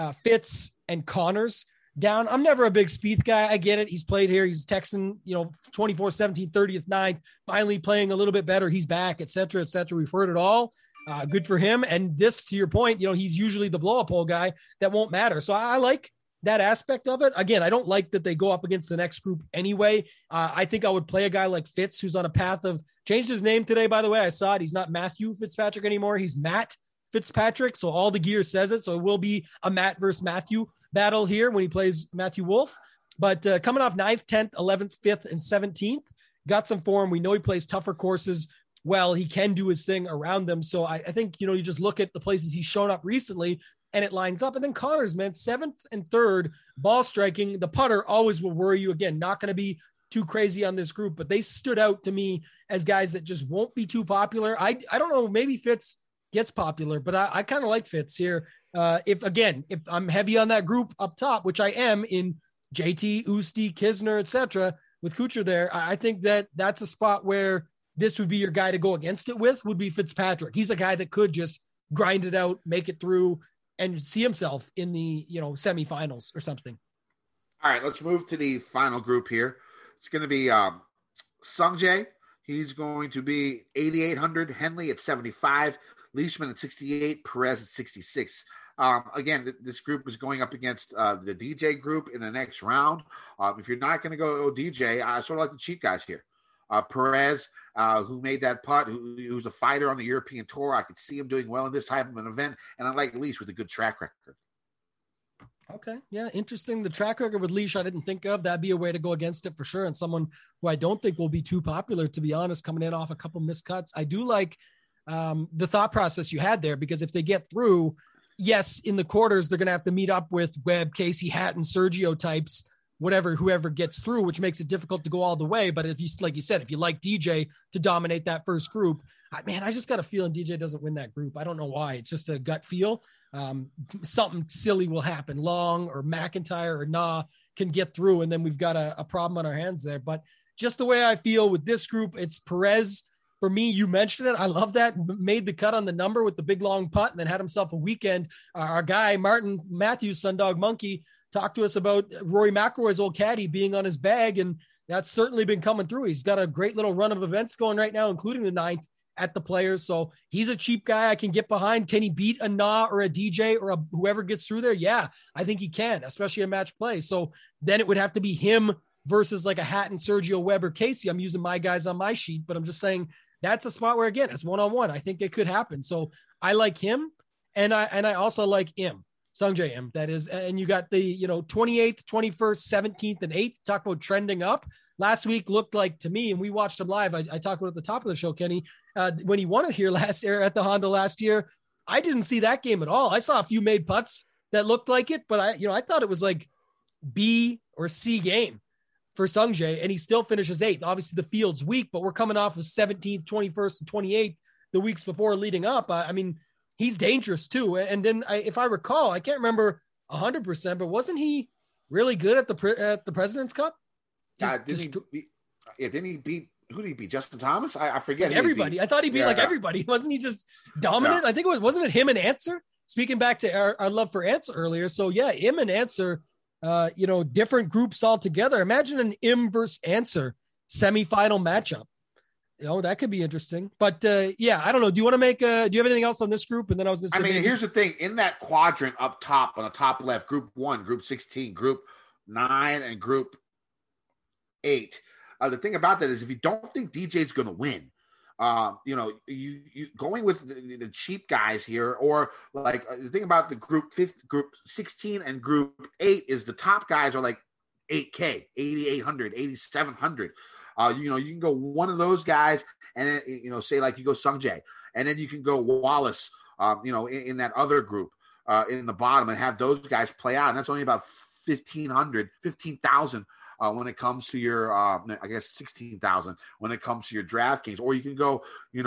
Fitz and Connors down. I'm never a big Spieth guy. I get it. He's played here. He's Texan, 24, 17, 30th, 9th, finally playing a little bit better. He's back, et cetera, et cetera. We've heard it all. Good for him. And this, to your point, he's usually the blow up hole guy that won't matter. So I like that aspect of it. Again, I don't like that they go up against the next group anyway. I think I would play a guy like Fitz, who's on a path of changed his name today. By the way, I saw it. He's not Matthew Fitzpatrick anymore. He's Matt Fitzpatrick. So all the gear says it. So it will be a Matt versus Matthew battle here when he plays Matthew Wolf. But coming off 9th, 10th, 11th, 5th, and 17th, got some form. We know he plays tougher courses. Well, he can do his thing around them. So I think, you just look at the places he's shown up recently and it lines up. And then Connors, man, 7th and 3rd, ball striking. The putter always will worry you. Again, not going to be too crazy on this group, but they stood out to me as guys that just won't be too popular. I don't know, maybe Fitz gets popular, but I kind of like Fitz here. If I'm heavy on that group up top, which I am in JT, Usti, Kisner, etc., with Kuchar there, I think that's a spot where this would be your guy to go against it with, would be Fitzpatrick. He's a guy that could just grind it out, make it through, and see himself in the semifinals or something. All right, let's move to the final group here. It's going to be Sungjae. He's going to be 8,800. Henley at 75. Leishman at 68. Perez at 66. Again, this group is going up against the DJ group in the next round. If you're not going to go DJ, I sort of like the cheap guys here. Perez, who made that putt, who's a fighter on the European Tour. I could see him doing well in this type of an event. And I like Leash with a good track record. Okay. Yeah. Interesting. The track record with Leash, I didn't think of. That'd be a way to go against it for sure. And someone who I don't think will be too popular, to be honest, coming in off a couple miscuts. I do like the thought process you had there, because if they get through, yes, in the quarters, they're going to have to meet up with Webb, Casey, Hatton, Sergio types, whoever gets through, which makes it difficult to go all the way. But if you, like you said, if you like DJ to dominate that first group, I just got a feeling DJ doesn't win that group. I don't know why. It's just a gut feel. something silly will happen. Long or McIntyre or Nah can get through, and then we've got a problem on our hands there. But just the way I feel with this group, it's Perez. For me, you mentioned it. I love that. Made the cut on the number with the big long putt and then had himself a weekend. Our guy, Martin Matthews, Sundog Monkey, talked to us about Rory McIlroy's old caddy being on his bag, and that's certainly been coming through. He's got a great little run of events going right now, including the 9th at the Players. So he's a cheap guy I can get behind. Can he beat a Nah or a DJ or whoever gets through there? Yeah, I think he can, especially a match play. So then it would have to be him versus like a Hatton, Sergio Weber, Casey. I'm using my guys on my sheet, but I'm just saying that's a spot where, again, it's one-on-one. I think it could happen. So I like him. And I also like him, Sungjae Im, that is. And you got the, 28th, 21st, 17th, and 8th. Talk about trending up. Last week looked like, to me, and we watched him live. I talked about at the top of the show, Kenny, when he won it here last year at the Honda last year. I didn't see that game at all. I saw a few made putts that looked like it, but I thought it was like B or C game for Sungjae, and he still finishes 8th. Obviously the field's weak, but we're coming off of 17th, 21st, and 28th the weeks before leading up. I mean, he's dangerous too. And then if I recall, I can't remember 100%, but wasn't he really good at the President's Cup? Didn't he beat, who did he beat? Justin Thomas? I forget. Like everybody. I thought he beat everybody. Wasn't he just dominant? Yeah. I think wasn't it him and Answer? Speaking back to our love for Answer earlier. So yeah, him and Answer, different groups altogether. Imagine an Im versus Answer semifinal matchup. That could be interesting. But yeah, I don't know. Do you want to make do you have anything else on this group? And then I was going to say, here's the thing. In that quadrant up top on the top left, group 1, group 16, group 9, and group 8. The thing about that is if you don't think DJ's going to win, you going with the cheap guys here, or like the thing about the group 16 and group 8 is the top guys are like 8K, 8,800, 8,700. You can go one of those guys and then, say like you go Sungjae, and then you can go Wallace, in that other group in the bottom, and have those guys play out. And that's only about 15,000 when it comes to your, I guess 16,000 when it comes to your DraftKings. Or you can go,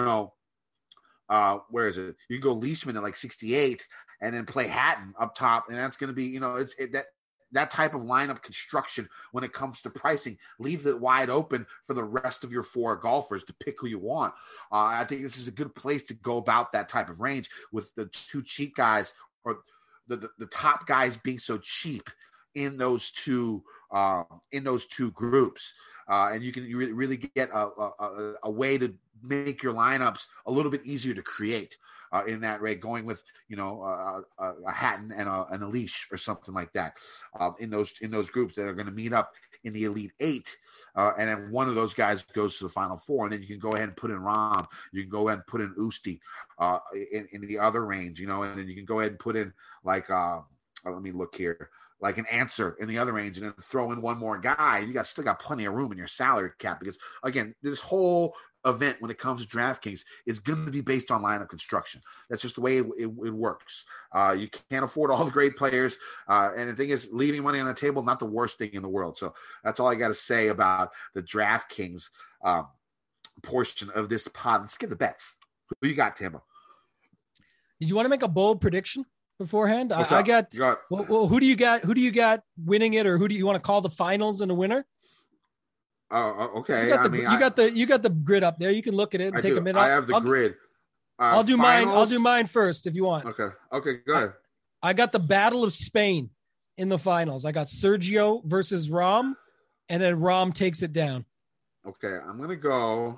where is it? You can go Leishman at like 68 and then play Hatton up top. And that's going to be, that type of lineup construction when it comes to pricing leaves it wide open for the rest of your 4 golfers to pick who you want. I think this is a good place to go about that type of range with the 2 cheap guys, or the top guys being so cheap in those two groups, and you can really get a way to make your lineups a little bit easier to create in that rate, going with a Hatton and a Leash or something like that in those groups that are going to meet up in the Elite 8, and then one of those guys goes to the Final 4, and then you can go ahead and put in Rahm, you can go ahead and put in Usti in the other range, and then you can go ahead and put in like let me look here, like an Answer in the other range, and then throw in one more guy. You still got plenty of room in your salary cap, because again, this whole event when it comes to DraftKings is going to be based on lineup construction. That's just the way it works. You can't afford all the great players. And the thing is, leaving money on the table, not the worst thing in the world. So that's all I got to say about the DraftKings portion of this pod. Let's get the bets. Who you got, Timbo? Did you want to make a bold prediction beforehand? I got, well, who do you got? Who do you got winning it, or who do you want to call the finals and the winner? Okay. You got the grid up there. You can look at it and take a minute. I have the grid. I'll do mine. I'll do mine first if you want. Okay. Go ahead. I got the Battle of Spain in the finals. I got Sergio versus Rahm, and then Rahm takes it down. Okay, I'm gonna go.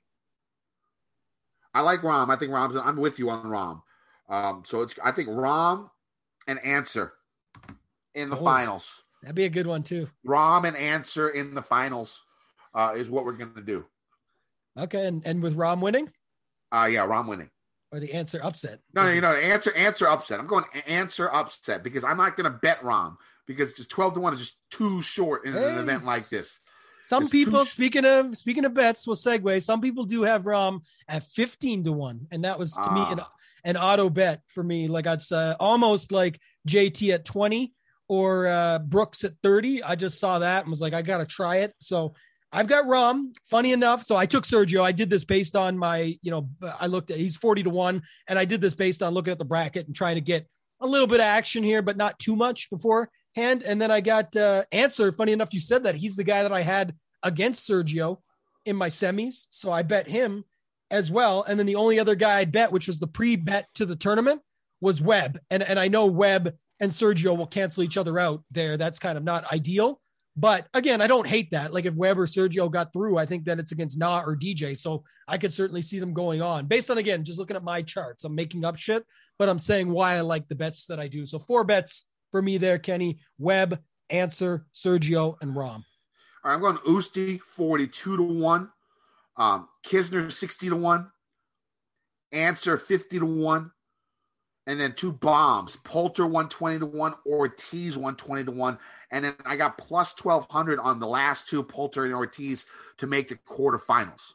I like Rahm. I think I'm with you on Rahm. I think Rahm and Answer in the finals. That'd be a good one too. Rahm and Answer in the finals is what we're going to do. Okay, and with Rahm winning? Yeah, Rahm winning. Or the Answer upset? No, Answer upset. I'm going Answer upset because I'm not going to bet Rahm because just 12-1 is just too short in an event like this. Some people, speaking of bets, we'll segue. Some people do have Rahm at 15-1, and that was to me an auto bet for me. Like it's almost like JT at 20 or Brooks at 30. I just saw that and was like, I got to try it. So I've got Rahm. Funny enough, so I took Sergio. I did this based on my, I looked at, he's 40-1, and I did this based on looking at the bracket and trying to get a little bit of action here, but not too much beforehand. And then I got Answer. Funny enough, you said that he's the guy that I had against Sergio in my semis. So I bet him as well. And then the only other guy I'd bet, which was the pre-bet to the tournament, was Webb. And I know Webb and Sergio will cancel each other out there. That's kind of not ideal. But again, I don't hate that. Like if Webb or Sergio got through, I think that it's against Na or DJ. So I could certainly see them going on based on, again, just looking at my charts. I'm making up shit, but I'm saying why I like the bets that I do. So 4 bets for me there, Kenny: Webb, Answer, Sergio, and Rom. All right, I'm going Usti 42-1, Kisner 60-1, Answer 50-1, and then 2 bombs: Poulter 120-1, Ortiz 120-1, and then I got plus 1,200 on the last 2, Poulter and Ortiz, to make the quarterfinals.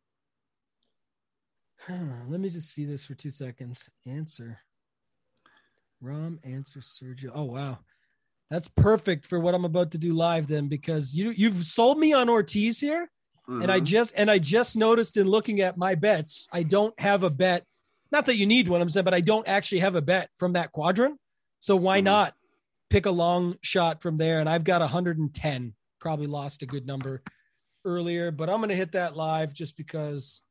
Let me just see this for 2 seconds. Answer, Rom, Answer, Sergio. Oh wow, that's perfect for what I'm about to do live then, because you've sold me on Ortiz here, and I just noticed in looking at my bets, I don't have a bet. Not that you need one, I'm saying, but I don't actually have a bet from that quadrant. So why not pick a long shot from there? And I've got 110, probably lost a good number earlier, but I'm going to hit that live just because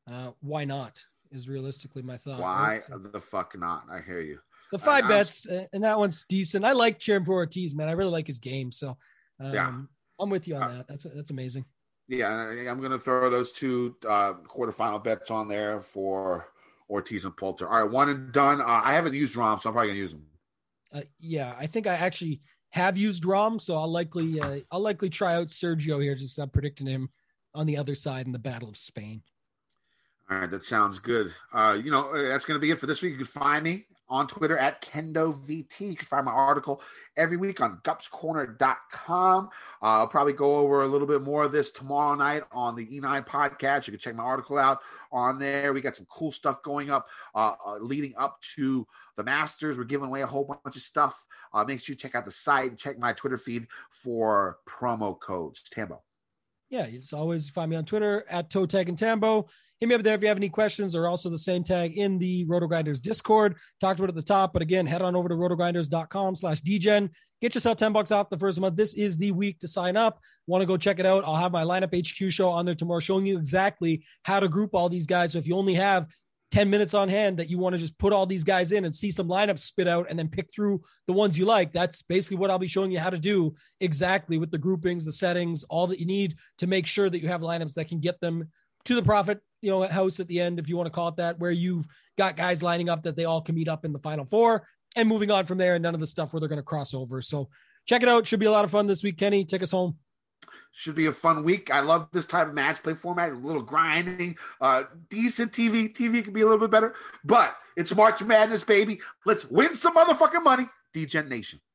why not is realistically my thought. Why right? So, the fuck not? I hear you. So 5 bets, and that one's decent. I like cheering for Ortiz, man. I really like his game. So I'm with you on that. That's amazing. Yeah, I'm going to throw those 2 quarterfinal bets on there for Ortiz and Poulter. All right, one and done. I haven't used Rom, so I'm probably going to use them. Yeah, I think I actually have used Rom, so I'll likely try out Sergio here. Just I'm predicting him on the other side in the Battle of Spain. All right, that sounds good. That's going to be it for this week. You can find me on Twitter at KendoVT. You can find my article every week on gupscorner.com. I'll probably go over a little bit more of this tomorrow night on the E9 podcast. You can check my article out on there. We got some cool stuff going up leading up to the Masters. We're giving away a whole bunch of stuff. Make sure you check out the site and check my Twitter feed for promo codes. Tambo. Yeah, you just always find me on Twitter at Toe Tag and Tambo. Hit me up there if you have any questions, or also the same tag in the RotoGrinders Discord. Talked about it at the top, but again, head on over to rotogrinders.com/dgen. Get yourself $10 off the first month. This is the week to sign up. Want to go check it out? I'll have my Lineup HQ show on there tomorrow, showing you exactly how to group all these guys. So if you only have 10 minutes on hand that you want to just put all these guys in and see some lineups spit out and then pick through the ones you like, that's basically what I'll be showing you how to do exactly with the groupings, the settings, all that you need to make sure that you have lineups that can get them to the profit, house at the end, if you want to call it that, where you've got guys lining up that they all can meet up in the final 4 and moving on from there, and none of the stuff where they're going to cross over. So check it out. Should be a lot of fun this week. Kenny, take us home. Should be a fun week. I love this type of match play format, a little grinding, decent TV. TV can be a little bit better, but it's March Madness, baby. Let's win some motherfucking money. DGen Nation.